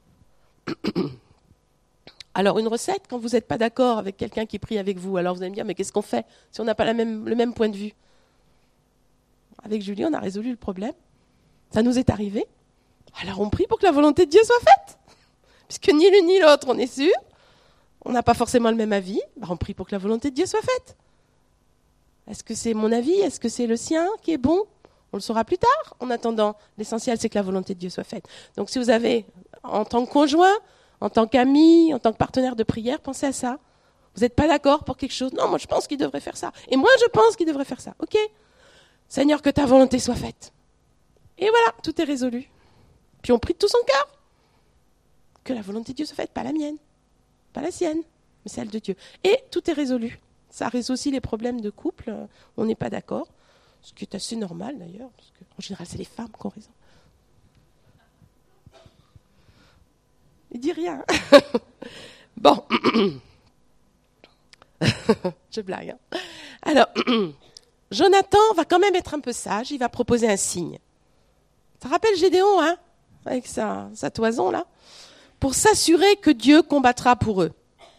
Alors une recette, quand vous n'êtes pas d'accord avec quelqu'un qui prie avec vous, alors vous allez me dire, mais qu'est-ce qu'on fait si on n'a pas la même, le même point de vue ? Avec Julie, on a résolu le problème. Ça nous est arrivé. Alors on prie pour que la volonté de Dieu soit faite. Puisque ni l'une ni l'autre, on est sûr. On n'a pas forcément le même avis. Ben on prie pour que la volonté de Dieu soit faite. Est-ce que c'est mon avis ? Est-ce que c'est le sien qui est bon ? On le saura plus tard. En attendant, l'essentiel, c'est que la volonté de Dieu soit faite. Donc si vous avez, en tant que conjoint, en tant qu'ami, en tant que partenaire de prière, pensez à ça. Vous n'êtes pas d'accord pour quelque chose ? Non, moi je pense qu'il devrait faire ça. Et moi je pense qu'il devrait faire ça. Ok ? Seigneur, que ta volonté soit faite. Et voilà, tout est résolu. Puis on prie de tout son cœur. Que la volonté de Dieu soit faite, pas la mienne, pas la sienne, mais celle de Dieu. Et tout est résolu. Ça résout aussi les problèmes de couple. où on n'est pas d'accord, ce qui est assez normal d'ailleurs, parce qu'en général, c'est les femmes qui ont raison. Il dit rien. Bon. Je blague. Hein. Alors, Jonathan va quand même être un peu sage, il va proposer un signe. Ça rappelle Gédéon, hein, avec sa, sa toison, là, pour s'assurer que Dieu combattra pour eux.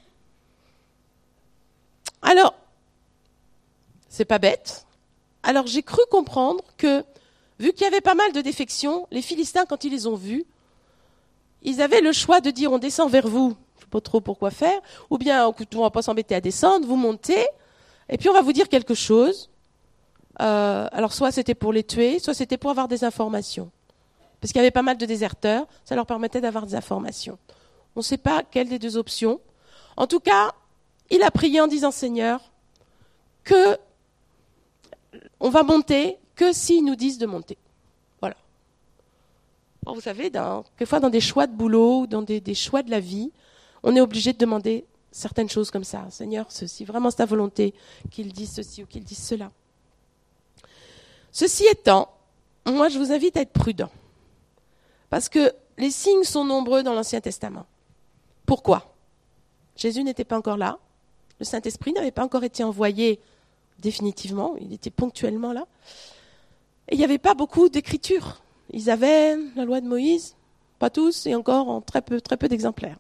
Alors, c'est pas bête. Alors, j'ai cru comprendre que, vu qu'il y avait pas mal de défections, les Philistins, quand ils les ont vus, ils avaient le choix de dire, on descend vers vous, je sais pas trop pourquoi faire, ou bien, on va pas s'embêter à descendre, vous montez, et puis on va vous dire quelque chose. Euh, alors soit c'était pour les tuer, soit c'était pour avoir des informations. Parce qu'il y avait pas mal de déserteurs, ça leur permettait d'avoir des informations. On ne sait pas quelle des deux options. En tout cas, il a prié en disant, Seigneur, que on va monter que s'ils nous disent de monter. Voilà. Bon, vous savez, dans, quelquefois dans des choix de boulot, dans des, des choix de la vie, on est obligé de demander certaines choses comme ça. Seigneur, si vraiment c'est ta volonté qu'il dise ceci ou qu'il dise cela. Ceci étant, moi je vous invite à être prudent. Parce que les signes sont nombreux dans l'Ancien Testament. Pourquoi ? Jésus n'était pas encore là. Le Saint-Esprit n'avait pas encore été envoyé définitivement. Il était ponctuellement là. Et il n'y avait pas beaucoup d'écritures. Ils avaient la loi de Moïse, pas tous, et encore en très peu, très peu d'exemplaires.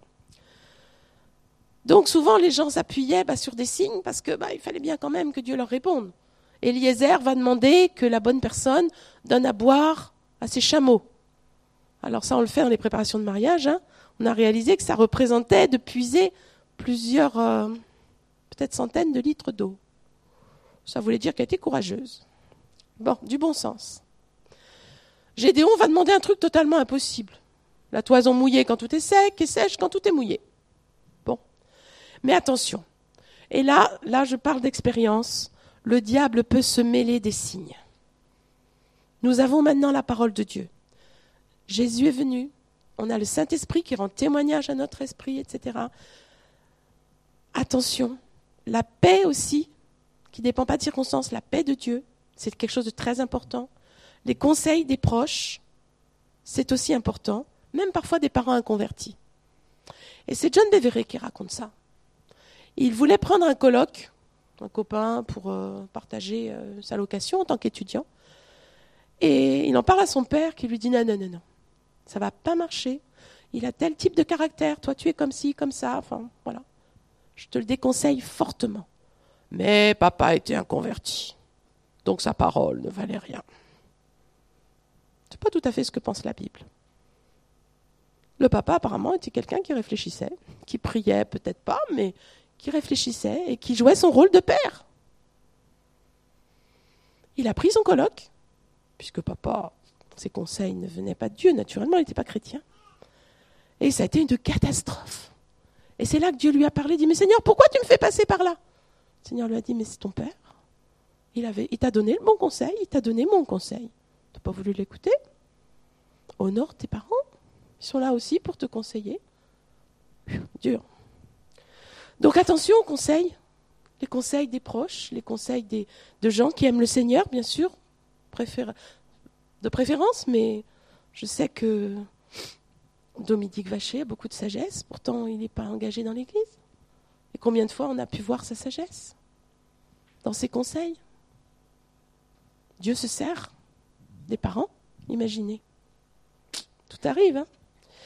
Donc souvent les gens s'appuyaient bah, sur des signes parce que bah, il fallait bien quand même que Dieu leur réponde. Eliezer va demander que la bonne personne donne à boire à ses chameaux. Alors ça, on le fait dans les préparations de mariage. Hein. On a réalisé que ça représentait de puiser plusieurs, euh, peut-être centaines de litres d'eau. Ça voulait dire qu'elle était courageuse. Bon, du bon sens. Gédéon va demander un truc totalement impossible. La toison mouillée quand tout est sec et sèche quand tout est mouillé. Bon. Mais attention. Et là, là, je parle d'expérience. Le diable peut se mêler des signes. Nous avons maintenant la parole de Dieu. Jésus est venu, on a le Saint-Esprit qui rend témoignage à notre esprit, et cetera. Attention, la paix aussi, qui ne dépend pas de circonstances, la paix de Dieu, c'est quelque chose de très important. Les conseils des proches, c'est aussi important, même parfois des parents inconvertis. Et c'est John Bevere qui raconte ça. Il voulait prendre un coloc, un copain, pour euh, partager euh, sa location en tant qu'étudiant. Et il en parle à son père qui lui dit non, non, non, non, ça ne va pas marcher. Il a tel type de caractère, toi tu es comme ci, comme ça, enfin voilà. Je te le déconseille fortement. Mais papa était inconverti, donc sa parole ne valait rien. C'est pas tout à fait ce que pense la Bible. Le papa apparemment était quelqu'un qui réfléchissait, qui priait peut-être pas, mais qui réfléchissait et qui jouait son rôle de père. Il a pris son coloc, puisque papa, ses conseils ne venaient pas de Dieu, naturellement, il n'était pas chrétien. Et ça a été une catastrophe. Et c'est là que Dieu lui a parlé, il dit, mais Seigneur, pourquoi tu me fais passer par là ? Le Seigneur lui a dit, mais c'est ton père. Il, avait, il t'a donné le bon conseil, il t'a donné mon conseil. Tu n'as pas voulu l'écouter ? Honore tes parents. Ils sont là aussi pour te conseiller. Dur. Donc attention aux conseils. Les conseils des proches, les conseils des, de gens qui aiment le Seigneur, bien sûr, préfère, de préférence, mais je sais que Dominique Vacher a beaucoup de sagesse, pourtant il n'est pas engagé dans l'Église. Et combien de fois on a pu voir sa sagesse dans ses conseils ? Dieu se sert des parents, imaginez. Tout arrive, hein ?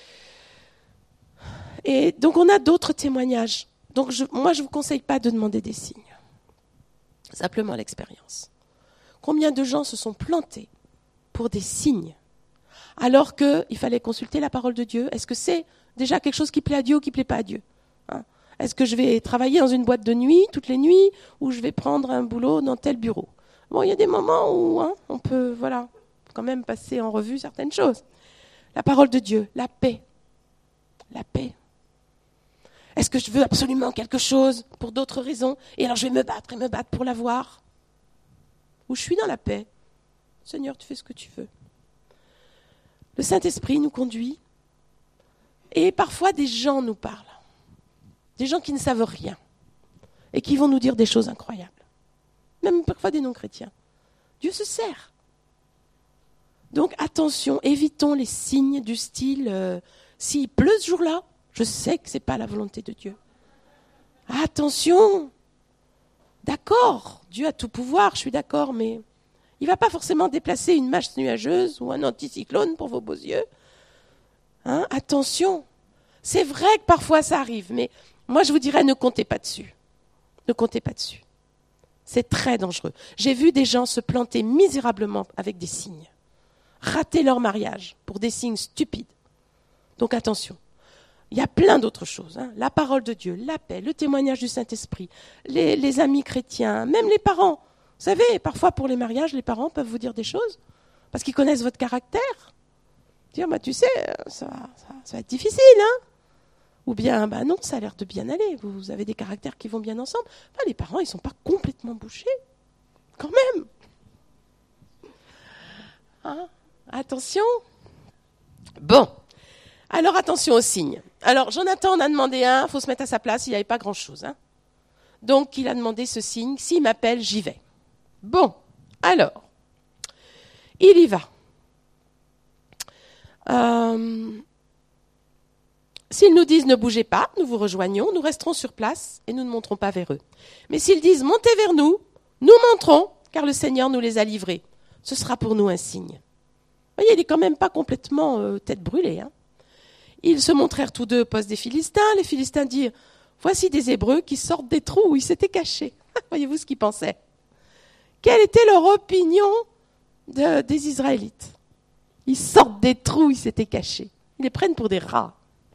Et donc on a d'autres témoignages. Donc je, moi je ne vous conseille pas de demander des signes. Simplement l'expérience. Combien de gens se sont plantés pour des signes alors qu'il fallait consulter la parole de Dieu ? Est-ce que c'est déjà quelque chose qui plaît à Dieu ou qui ne plaît pas à Dieu ? hein ? Est-ce que je vais travailler dans une boîte de nuit toutes les nuits ou je vais prendre un boulot dans tel bureau ? Bon, il y a des moments où hein, on peut voilà, quand même passer en revue certaines choses. La parole de Dieu, la paix. La paix. Est-ce que je veux absolument quelque chose pour d'autres raisons ? Et alors je vais me battre et me battre pour l'avoir ? Ou je suis dans la paix ? Seigneur, tu fais ce que tu veux. Le Saint-Esprit nous conduit. Et parfois des gens nous parlent. Des gens qui ne savent rien. Et qui vont nous dire des choses incroyables. Même parfois des non-chrétiens. Dieu se sert. Donc attention, évitons les signes du style euh, s'il pleut ce jour-là, je sais que ce n'est pas la volonté de Dieu. Attention, d'accord, Dieu a tout pouvoir, je suis d'accord, mais il ne va pas forcément déplacer une masse nuageuse ou un anticyclone pour vos beaux yeux. Hein, attention, c'est vrai que parfois ça arrive, mais moi je vous dirais ne comptez pas dessus. Ne comptez pas dessus. C'est très dangereux. J'ai vu des gens se planter misérablement avec des signes. Rater leur mariage pour des signes stupides. Donc attention. Il y a plein d'autres choses. Hein. La parole de Dieu, la paix, le témoignage du Saint-Esprit, les, les amis chrétiens, même les parents. Vous savez, parfois pour les mariages, les parents peuvent vous dire des choses parce qu'ils connaissent votre caractère. Dire, bah, tu sais, ça, ça, ça va être difficile. Hein. Ou bien, bah, non, ça a l'air de bien aller. Vous avez des caractères qui vont bien ensemble. Enfin, les parents, ils ne sont pas complètement bouchés. Quand même. Hein. Attention. Bon. Alors, attention aux signes. Alors, Jonathan en a demandé un, il faut se mettre à sa place, il n'y avait pas grand-chose. Hein. Donc, il a demandé ce signe, s'il m'appelle, j'y vais. Bon, alors, il y va. Euh, s'ils nous disent ne bougez pas, nous vous rejoignons, nous resterons sur place et nous ne monterons pas vers eux. Mais s'ils disent montez vers nous, nous monterons, car le Seigneur nous les a livrés. Ce sera pour nous un signe. Vous voyez, il n'est quand même pas complètement euh, tête brûlée. Hein. Ils se montrèrent tous deux au poste des Philistins. Les Philistins dirent « Voici des Hébreux qui sortent des trous où ils s'étaient cachés. » Voyez-vous ce qu'ils pensaient. Quelle était leur opinion de, des Israélites ? Ils sortent des trous où ils s'étaient cachés. Ils les prennent pour des rats.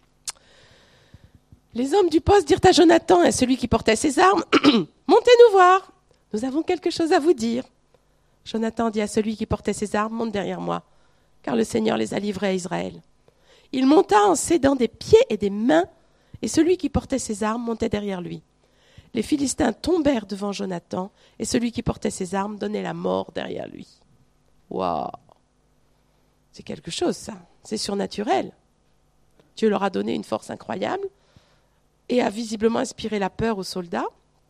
Les hommes du poste dirent à Jonathan et à celui qui portait ses armes « Montez nous voir, nous avons quelque chose à vous dire. » Jonathan dit à celui qui portait ses armes « Monte derrière moi, car le Seigneur les a livrés à Israël. » Il monta en s'aidant des pieds et des mains, et celui qui portait ses armes montait derrière lui. Les Philistins tombèrent devant Jonathan, et celui qui portait ses armes donnait la mort derrière lui. Waouh! C'est quelque chose, ça. C'est surnaturel. Dieu leur a donné une force incroyable et a visiblement inspiré la peur aux soldats.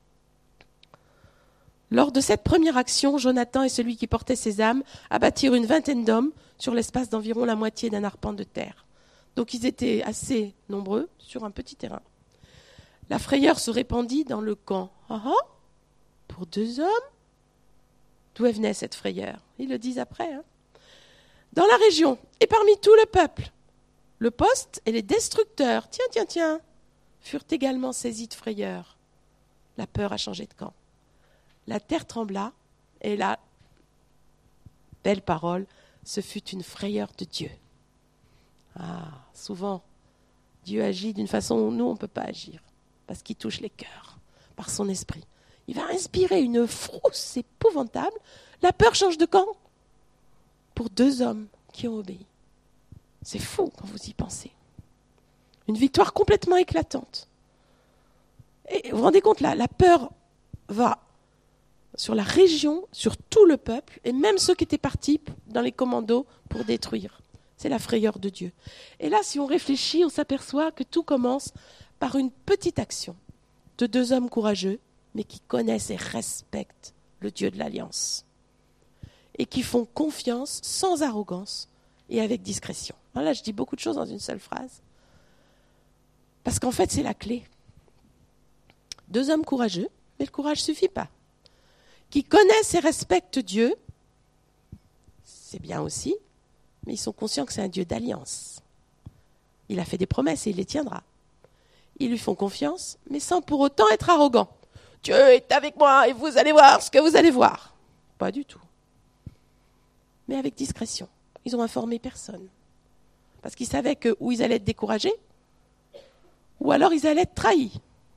Lors de cette première action, Jonathan et celui qui portait ses âmes abattirent une vingtaine d'hommes sur l'espace d'environ la moitié d'un arpent de terre. Donc ils étaient assez nombreux sur un petit terrain. La frayeur se répandit dans le camp. Ah ah, pour deux hommes? D'où venait cette frayeur? Ils le disent après. Hein. Dans la région et parmi tout le peuple, le poste et les destructeurs, tiens, tiens, tiens, furent également saisis de frayeur. La peur a changé de camp. La terre trembla, et la belle parole, ce fut une frayeur de Dieu. Ah, souvent, Dieu agit d'une façon où nous, on ne peut pas agir, parce qu'il touche les cœurs, par son esprit. Il va inspirer une frousse épouvantable. La peur change de camp pour deux hommes qui ont obéi. C'est fou quand vous y pensez. Une victoire complètement éclatante. Et vous vous rendez compte, là, la peur va sur la région, sur tout le peuple, et même ceux qui étaient partis dans les commandos pour détruire. C'est la frayeur de Dieu. Et là, si on réfléchit, on s'aperçoit que tout commence par une petite action de deux hommes courageux, mais qui connaissent et respectent le Dieu de l'Alliance. Et qui font confiance sans arrogance et avec discrétion. Alors là, je dis beaucoup de choses dans une seule phrase. Parce qu'en fait, c'est la clé. Deux hommes courageux, mais le courage ne suffit pas. Qui connaissent et respectent Dieu, c'est bien aussi, mais ils sont conscients que c'est un Dieu d'alliance. Il a fait des promesses et il les tiendra. Ils lui font confiance, mais sans pour autant être arrogants. Dieu est avec moi et vous allez voir ce que vous allez voir. Pas du tout. Mais avec discrétion. Ils n'ont informé personne. Parce qu'ils savaient que ou ils allaient être découragés, ou alors ils allaient être trahis.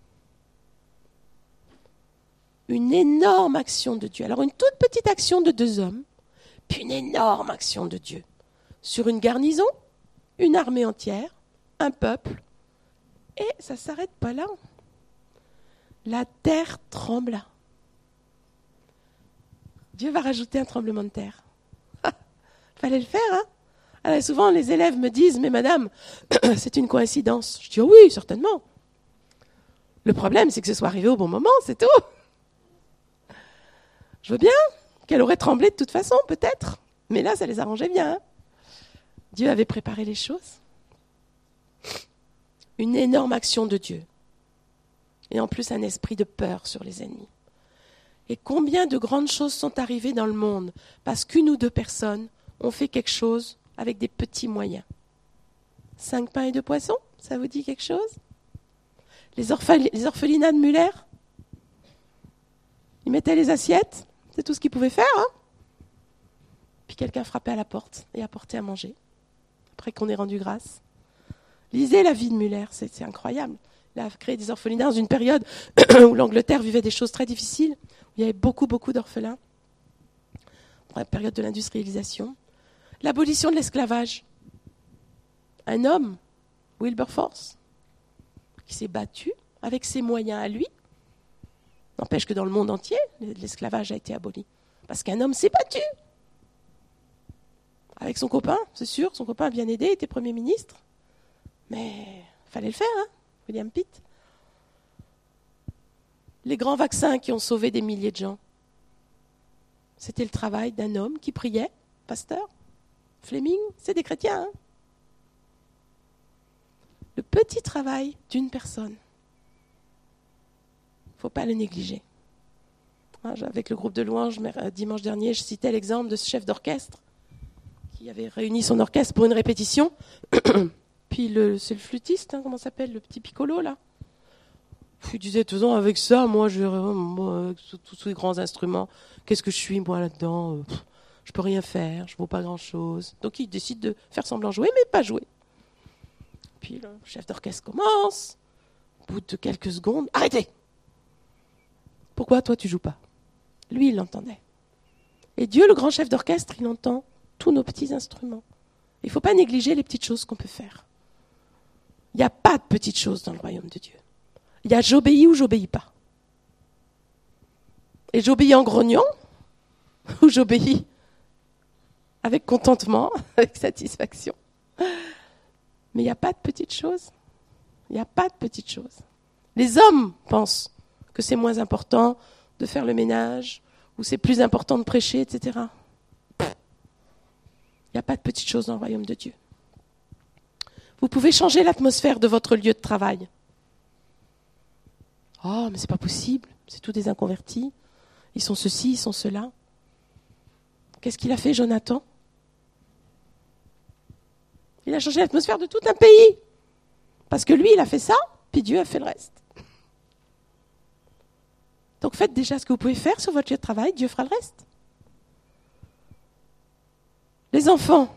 Une énorme action de Dieu. Alors une toute petite action de deux hommes, puis une énorme action de Dieu. Sur une garnison, une armée entière, un peuple, et ça ne s'arrête pas là. La terre trembla. Dieu va rajouter un tremblement de terre. Il fallait le faire, hein? Alors souvent, les élèves me disent, mais madame, c'est une coïncidence. Je dis, oh oui, certainement. Le problème, c'est que ce soit arrivé au bon moment, c'est tout. Je veux bien qu'elle aurait tremblé de toute façon, peut-être. Mais là, ça les arrangeait bien. Hein? Dieu avait préparé les choses. Une énorme action de Dieu. Et en plus, un esprit de peur sur les ennemis. Et combien de grandes choses sont arrivées dans le monde parce qu'une ou deux personnes ont fait quelque chose avec des petits moyens. Cinq pains et deux poissons, ça vous dit quelque chose? Les, orphel- les orphelinats de Muller, ils mettaient les assiettes, c'est tout ce qu'ils pouvaient faire. Hein, puis quelqu'un frappait à la porte et apportait à manger, après qu'on ait rendu grâce. Lisez la vie de Muller, c'est, c'est incroyable. Il a créé des orphelinats dans une période où l'Angleterre vivait des choses très difficiles, où il y avait beaucoup, beaucoup d'orphelins, dans la période de l'industrialisation. L'abolition de l'esclavage. Un homme, Wilberforce, qui s'est battu avec ses moyens à lui. N'empêche que dans le monde entier, l'esclavage a été aboli. Parce qu'un homme s'est battu. Avec son copain, c'est sûr, son copain a bien aidé, il était Premier ministre. Mais il fallait le faire, hein, William Pitt. Les grands vaccins qui ont sauvé des milliers de gens, c'était le travail d'un homme qui priait, pasteur. Fleming, c'est des chrétiens. Hein, le petit travail d'une personne. Il ne faut pas le négliger. Avec le groupe de louanges, dimanche dernier, je citais l'exemple de ce chef d'orchestre qui avait réuni son orchestre pour une répétition. Puis le, c'est le flûtiste, hein, comment ça s'appelle, le petit piccolo, là. Il disait, de toute façon, avec ça, moi, je, moi avec tous ces grands instruments, qu'est-ce que je suis, moi, là-dedans? Pff, je peux rien faire, je ne vaux pas grand-chose. Donc il décide de faire semblant jouer, mais pas jouer. Puis le chef d'orchestre commence. Au bout de quelques secondes, arrêtez! Pourquoi toi tu joues pas? Lui, il l'entendait. Et Dieu, le grand chef d'orchestre, il entend tous nos petits instruments. Il ne faut pas négliger les petites choses qu'on peut faire. Il n'y a pas de petites choses dans le royaume de Dieu. Il y a j'obéis ou j'obéis pas. Et j'obéis en grognant ou j'obéis avec contentement, avec satisfaction. Mais il n'y a pas de petites choses. Il n'y a pas de petites choses. Les hommes pensent que c'est moins important de faire le ménage, ou c'est plus important de prêcher, et cetera. Il n'y a pas de petites choses dans le royaume de Dieu. Vous pouvez changer l'atmosphère de votre lieu de travail. Oh, mais c'est pas possible, c'est tous des inconvertis. Ils sont ceci, ils sont cela. Qu'est-ce qu'il a fait, Jonathan ? Il a changé l'atmosphère de tout un pays. Parce que lui, il a fait ça, puis Dieu a fait le reste. Donc faites déjà ce que vous pouvez faire sur votre lieu de travail, Dieu fera le reste. Les enfants.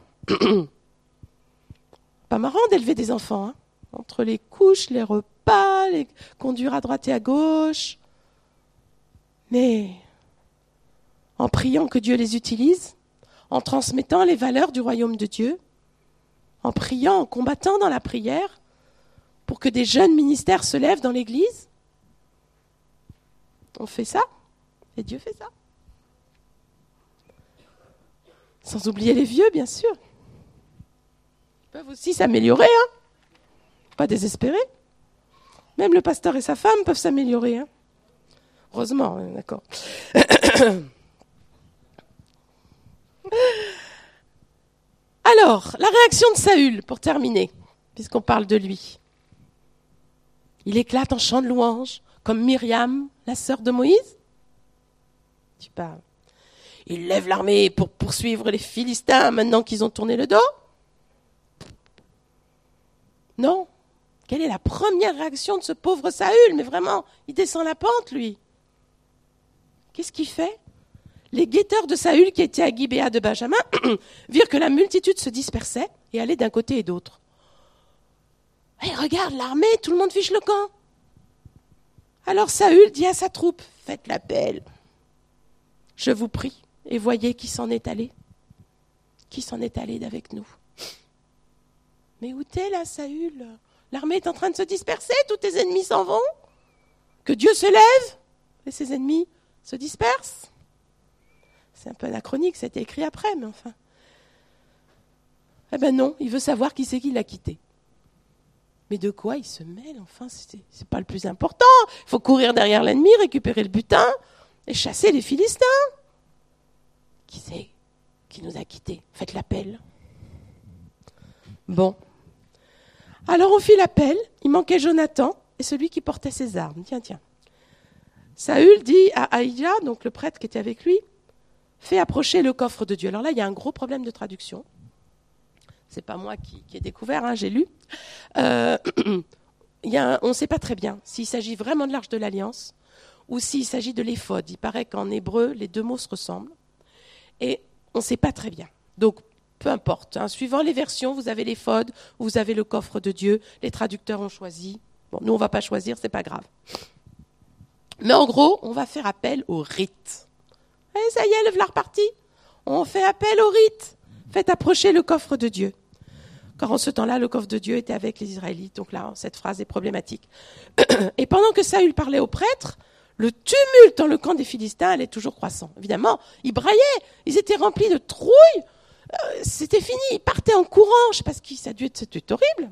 Pas marrant d'élever des enfants, hein. Entre les couches, les repas, les conduire à droite et à gauche. Mais en priant que Dieu les utilise, en transmettant les valeurs du royaume de Dieu, en priant, en combattant dans la prière, pour que des jeunes ministères se lèvent dans l'Église, on fait ça, et Dieu fait ça. Sans oublier les vieux, bien sûr. Ils peuvent aussi s'améliorer, hein. Pas désespérer. Même le pasteur et sa femme peuvent s'améliorer, hein. Heureusement, hein, d'accord. Alors, la réaction de Saül, pour terminer, puisqu'on parle de lui. Il éclate en chant de louange, comme Myriam, la sœur de Moïse. Tu parles. Il lève l'armée pour poursuivre les Philistins maintenant qu'ils ont tourné le dos. Non. Quelle est la première réaction de ce pauvre Saül ? Mais vraiment, il descend la pente, lui. Qu'est-ce qu'il fait ? Les guetteurs de Saül, qui étaient à Gibéa de Benjamin, virent que la multitude se dispersait et allait d'un côté et d'autre. Hey, regarde l'armée, tout le monde fiche le camp. Alors Saül dit à sa troupe, faites l'appel. Je vous prie, et voyez qui s'en est allé. Qui s'en est allé d'avec nous. Mais où t'es là, Saül ? L'armée est en train de se disperser, tous tes ennemis s'en vont. Que Dieu se lève, et ses ennemis se dispersent. C'est un peu anachronique, ça a été écrit après, mais enfin. Eh ben non, il veut savoir qui c'est qui l'a quitté. Mais de quoi il se mêle, enfin, c'est, c'est pas le plus important. Il faut courir derrière l'ennemi, récupérer le butin et chasser les Philistins. Qui c'est qui nous a quittés ? Faites l'appel. Bon. Alors on fit l'appel, il manquait Jonathan et celui qui portait ses armes. Tiens, tiens. Saül dit à Ahija, donc le prêtre qui était avec lui, fais approcher le coffre de Dieu. Alors là, il y a un gros problème de traduction. C'est pas moi qui, qui ai découvert, hein, j'ai lu. Euh, il y a un, on ne sait pas très bien s'il s'agit vraiment de l'Arche de l'Alliance ou s'il s'agit de l'éphod. Il paraît qu'en hébreu, les deux mots se ressemblent. Et on ne sait pas très bien. Donc, peu importe. Hein, suivant les versions, vous avez l'éphod, vous avez le coffre de Dieu. Les traducteurs ont choisi. Bon, nous, on ne va pas choisir, c'est pas grave. Mais en gros, on va faire appel au rite. Et ça y est, le voilà reparti. On fait appel au rite. Faites approcher le coffre de Dieu. Car en ce temps-là, le coffre de Dieu était avec les Israélites. Donc là, cette phrase est problématique. Et pendant que Saül parlait aux prêtres, le tumulte dans le camp des Philistins allait toujours croissant. Évidemment, ils braillaient, ils étaient remplis de trouille. Euh, c'était fini, ils partaient en courant. Je ne sais pas ce qui, ça a dû être, c'était horrible.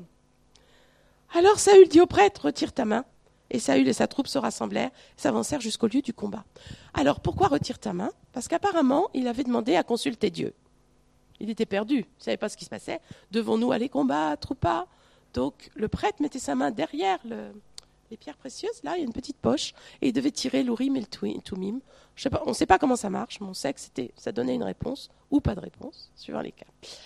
Alors Saül dit aux prêtres, retire ta main. Et Saül et sa troupe se rassemblèrent, s'avancèrent jusqu'au lieu du combat. Alors pourquoi retire ta main ? Parce qu'apparemment, il avait demandé à consulter Dieu. Il était perdu, il ne savait pas ce qui se passait. Devons-nous aller combattre ou pas ? Donc le prêtre mettait sa main derrière le, les pierres précieuses. Là, il y a une petite poche. Et il devait tirer l'Urim et le Tumim. Je sais pas, on ne sait pas comment ça marche, mais on sait que c'était, ça donnait une réponse ou pas de réponse, suivant les cas.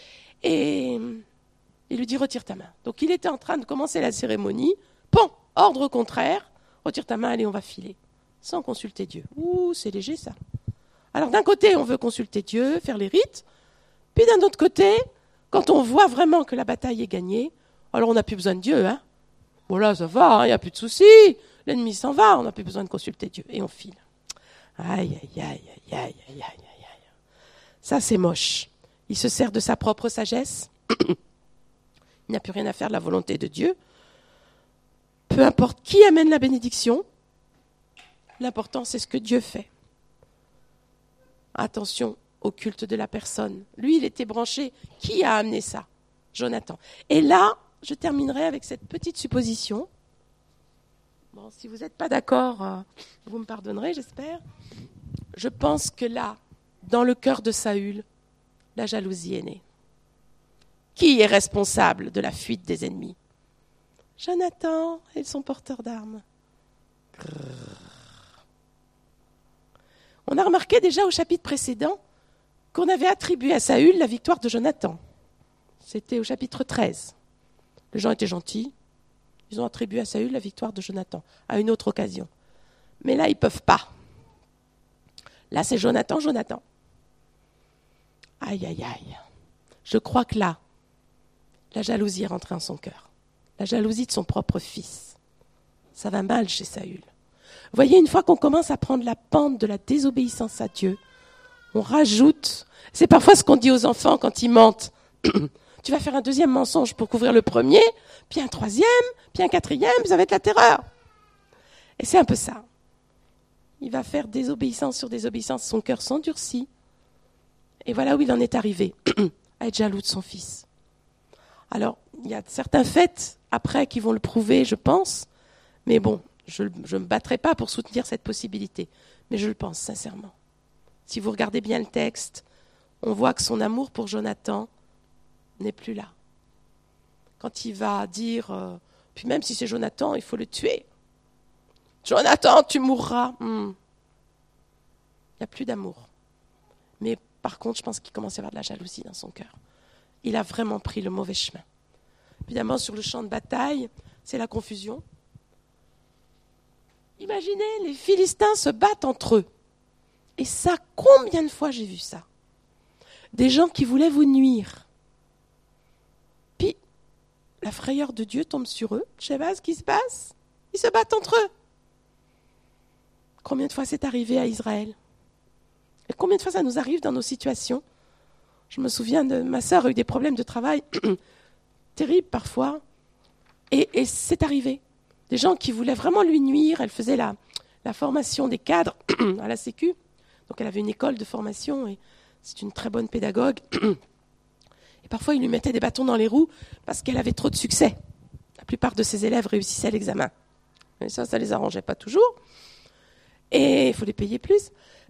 Et il lui dit, retire ta main. Donc il était en train de commencer la cérémonie. Pan, ordre contraire. Retire ta main, allez, on va filer. Sans consulter Dieu. Ouh, c'est léger ça. Alors d'un côté, on veut consulter Dieu, faire les rites. Puis d'un autre côté, quand on voit vraiment que la bataille est gagnée, alors on n'a plus besoin de Dieu. Hein. Bon là, ça va, il hein, n'y a plus de soucis. L'ennemi s'en va, on n'a plus besoin de consulter Dieu. Et on file. Aïe, aïe, aïe, aïe, aïe, aïe, aïe, aïe. Ça, c'est moche. Il se sert de sa propre sagesse. Il n'a plus rien à faire de la volonté de Dieu. Peu importe qui amène la bénédiction, l'important, c'est ce que Dieu fait. Attention au culte de la personne. Lui, il était branché. Qui a amené ça ? Jonathan. Et là, je terminerai avec cette petite supposition. Bon, si vous n'êtes pas d'accord, euh, vous me pardonnerez, j'espère. Je pense que là, dans le cœur de Saül, la jalousie est née. Qui est responsable de la fuite des ennemis ? Jonathan et son porteur d'armes. On a remarqué déjà au chapitre précédent qu'on avait attribué à Saül la victoire de Jonathan. C'était au chapitre treize. Les gens étaient gentils. Ils ont attribué à Saül la victoire de Jonathan, à une autre occasion. Mais là, ils ne peuvent pas. Là, c'est Jonathan, Jonathan. Aïe, aïe, aïe. Je crois que là, la jalousie est rentrée en son cœur. La jalousie de son propre fils. Ça va mal chez Saül. Vous voyez, une fois qu'on commence à prendre la pente de la désobéissance à Dieu, on rajoute, c'est parfois ce qu'on dit aux enfants quand ils mentent. Tu vas faire un deuxième mensonge pour couvrir le premier, puis un troisième, puis un quatrième, ça va être la terreur. Et c'est un peu ça. Il va faire désobéissance sur désobéissance, son cœur s'endurcit. Et voilà où il en est arrivé, à être jaloux de son fils. Alors, il y a certains faits après qui vont le prouver, je pense, mais bon, je ne me battrai pas pour soutenir cette possibilité, mais je le pense sincèrement. Si vous regardez bien le texte, on voit que son amour pour Jonathan n'est plus là. Quand il va dire, euh, puis même si c'est Jonathan, il faut le tuer. Jonathan, tu mourras. Hmm. Il n'y a plus d'amour. Mais par contre, je pense qu'il commence à y avoir de la jalousie dans son cœur. Il a vraiment pris le mauvais chemin. Évidemment, sur le champ de bataille, c'est la confusion. Imaginez, les Philistins se battent entre eux. Et ça, combien de fois j'ai vu ça ? Des gens qui voulaient vous nuire. Puis, la frayeur de Dieu tombe sur eux. Je ne sais pas ce qui se passe. Ils se battent entre eux. Combien de fois c'est arrivé à Israël ? Et combien de fois ça nous arrive dans nos situations ? Je me souviens de ma sœur a eu des problèmes de travail terribles parfois. Et, et c'est arrivé. Des gens qui voulaient vraiment lui nuire. Elle faisait la, la formation des cadres à la Sécu. Donc elle avait une école de formation et c'est une très bonne pédagogue. Et parfois, ils lui mettaient des bâtons dans les roues parce qu'elle avait trop de succès. La plupart de ses élèves réussissaient à l'examen. Mais ça, ça ne les arrangeait pas toujours. Et il faut les payer plus.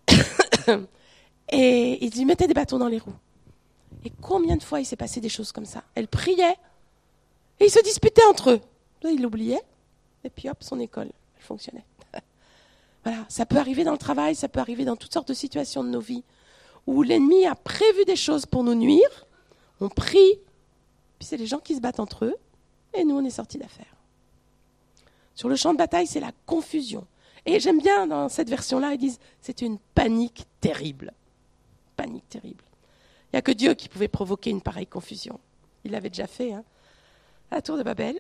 Et ils lui mettaient des bâtons dans les roues. Et combien de fois il s'est passé des choses comme ça ? Elle priait et ils se disputaient entre eux. Là, il l'oubliait. Et puis hop, son école, elle fonctionnait. Voilà, ça peut arriver dans le travail, ça peut arriver dans toutes sortes de situations de nos vies où l'ennemi a prévu des choses pour nous nuire, on prie, puis c'est les gens qui se battent entre eux, et nous on est sortis d'affaire. Sur le champ de bataille, c'est la confusion. Et j'aime bien dans cette version-là, ils disent c'est une panique terrible. Panique terrible. Il n'y a que Dieu qui pouvait provoquer une pareille confusion. Il l'avait déjà fait, hein, à la tour de Babel.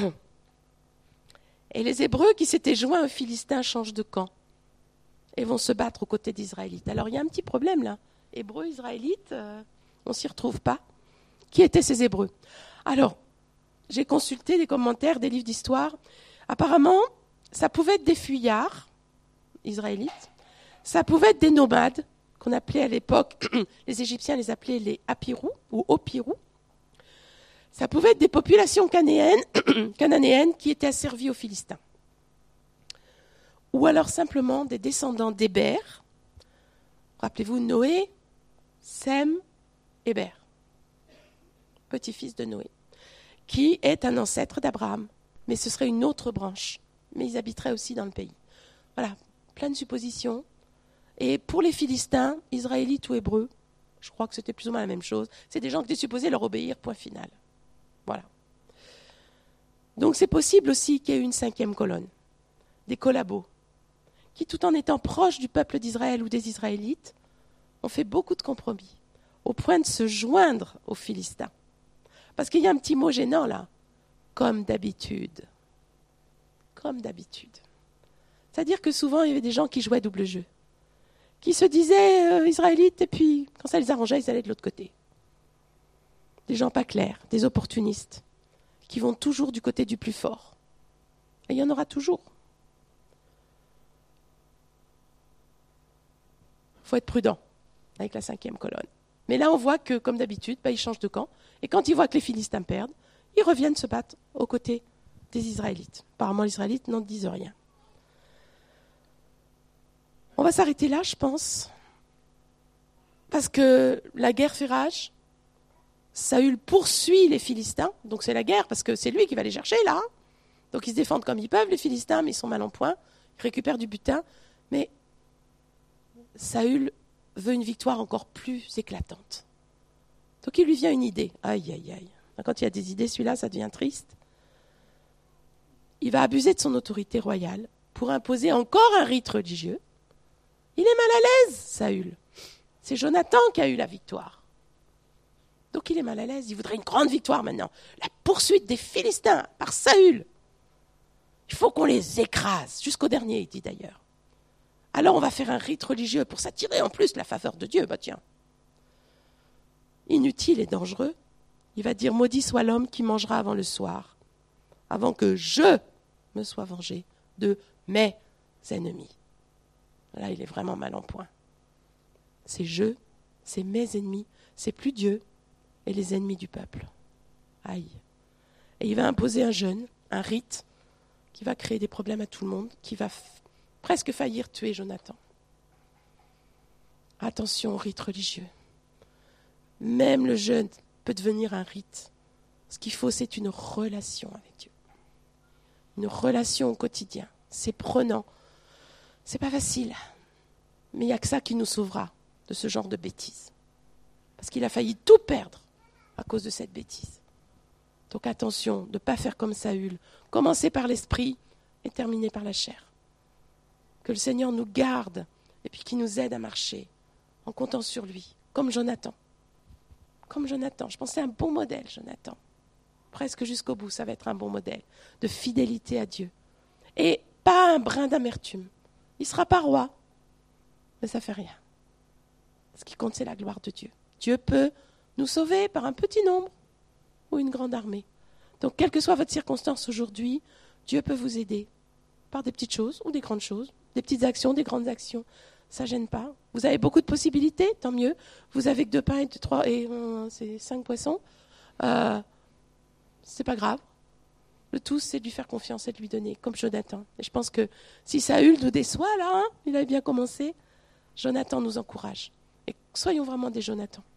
Et les Hébreux qui s'étaient joints aux Philistins changent de camp et vont se battre aux côtés d'Israélites. Alors il y a un petit problème là. Hébreux, Israélites, euh, on ne s'y retrouve pas. Qui étaient ces Hébreux ? Alors, j'ai consulté des commentaires, des livres d'histoire. Apparemment, ça pouvait être des fuyards, Israélites. Ça pouvait être des nomades, qu'on appelait à l'époque, les Égyptiens les appelaient les Apirous ou Opirous. Ça pouvait être des populations cananéennes, cananéennes qui étaient asservies aux Philistins. Ou alors simplement des descendants d'Héber. Rappelez-vous Noé, Sem, Héber, petit-fils de Noé, qui est un ancêtre d'Abraham. Mais ce serait une autre branche. Mais ils habiteraient aussi dans le pays. Voilà, plein de suppositions. Et pour les Philistins, Israélites ou Hébreux, je crois que c'était plus ou moins la même chose, c'est des gens qui étaient supposés leur obéir, point final. Voilà. Donc c'est possible aussi qu'il y ait eu une cinquième colonne, des collabos, qui tout en étant proches du peuple d'Israël ou des Israélites, ont fait beaucoup de compromis, au point de se joindre aux Philistins. Parce qu'il y a un petit mot gênant là, comme d'habitude. Comme d'habitude. C'est-à-dire que souvent il y avait des gens qui jouaient double jeu, qui se disaient euh, Israélites, et puis quand ça les arrangeait, ils allaient de l'autre côté. Des gens pas clairs, des opportunistes, qui vont toujours du côté du plus fort. Et il y en aura toujours. Il faut être prudent avec la cinquième colonne. Mais là, on voit que, comme d'habitude, bah, ils changent de camp. Et quand ils voient que les Philistins perdent, ils reviennent se battre aux côtés des Israélites. Apparemment, les Israélites n'en disent rien. On va s'arrêter là, je pense, parce que la guerre fait rage. Saül poursuit les Philistins, donc c'est la guerre, parce que c'est lui qui va les chercher, là. Donc ils se défendent comme ils peuvent, les Philistins, mais ils sont mal en point. Ils récupèrent du butin. Mais Saül veut une victoire encore plus éclatante. Donc il lui vient une idée. Aïe, aïe, aïe. Quand il y a des idées, celui-là, ça devient triste. Il va abuser de son autorité royale pour imposer encore un rite religieux. Il est mal à l'aise, Saül. C'est Jonathan qui a eu la victoire. Donc il est mal à l'aise. Il voudrait une grande victoire maintenant. La poursuite des Philistins par Saül. Il faut qu'on les écrase, jusqu'au dernier, il dit d'ailleurs. Alors on va faire un rite religieux pour s'attirer en plus la faveur de Dieu. Bah tiens. Inutile et dangereux. Il va dire, maudit soit l'homme qui mangera avant le soir, avant que je me sois vengé de mes ennemis. Là, il est vraiment mal en point. C'est je, c'est mes ennemis, c'est plus Dieu et les ennemis du peuple. Aïe. Et il va imposer un jeûne, un rite, qui va créer des problèmes à tout le monde, qui va f- presque faillir tuer Jonathan. Attention au rite religieux. Même le jeûne peut devenir un rite. Ce qu'il faut, c'est une relation avec Dieu. Une relation au quotidien. C'est prenant. C'est pas facile. Mais il n'y a que ça qui nous sauvera de ce genre de bêtises. Parce qu'il a failli tout perdre à cause de cette bêtise. Donc attention de ne pas faire comme Saül. Commencer par l'esprit et terminer par la chair. Que le Seigneur nous garde et puis qu'il nous aide à marcher en comptant sur lui, comme Jonathan. Comme Jonathan. Je pense que c'est un bon modèle, Jonathan. Presque jusqu'au bout, ça va être un bon modèle de fidélité à Dieu. Et pas un brin d'amertume. Il ne sera pas roi, mais ça ne fait rien. Ce qui compte, c'est la gloire de Dieu. Dieu peut nous sauver par un petit nombre ou une grande armée. Donc, quelle que soit votre circonstance aujourd'hui, Dieu peut vous aider par des petites choses ou des grandes choses, des petites actions, des grandes actions. Ça ne gêne pas. Vous avez beaucoup de possibilités, tant mieux. Vous avez que deux pains et deux, trois et euh, c'est cinq poissons. Euh, c'est pas grave. Le tout, c'est de lui faire confiance et de lui donner, comme Jonathan. Et je pense que si Saül nous déçoit, là, hein, il avait bien commencé, Jonathan nous encourage. Et soyons vraiment des Jonathan.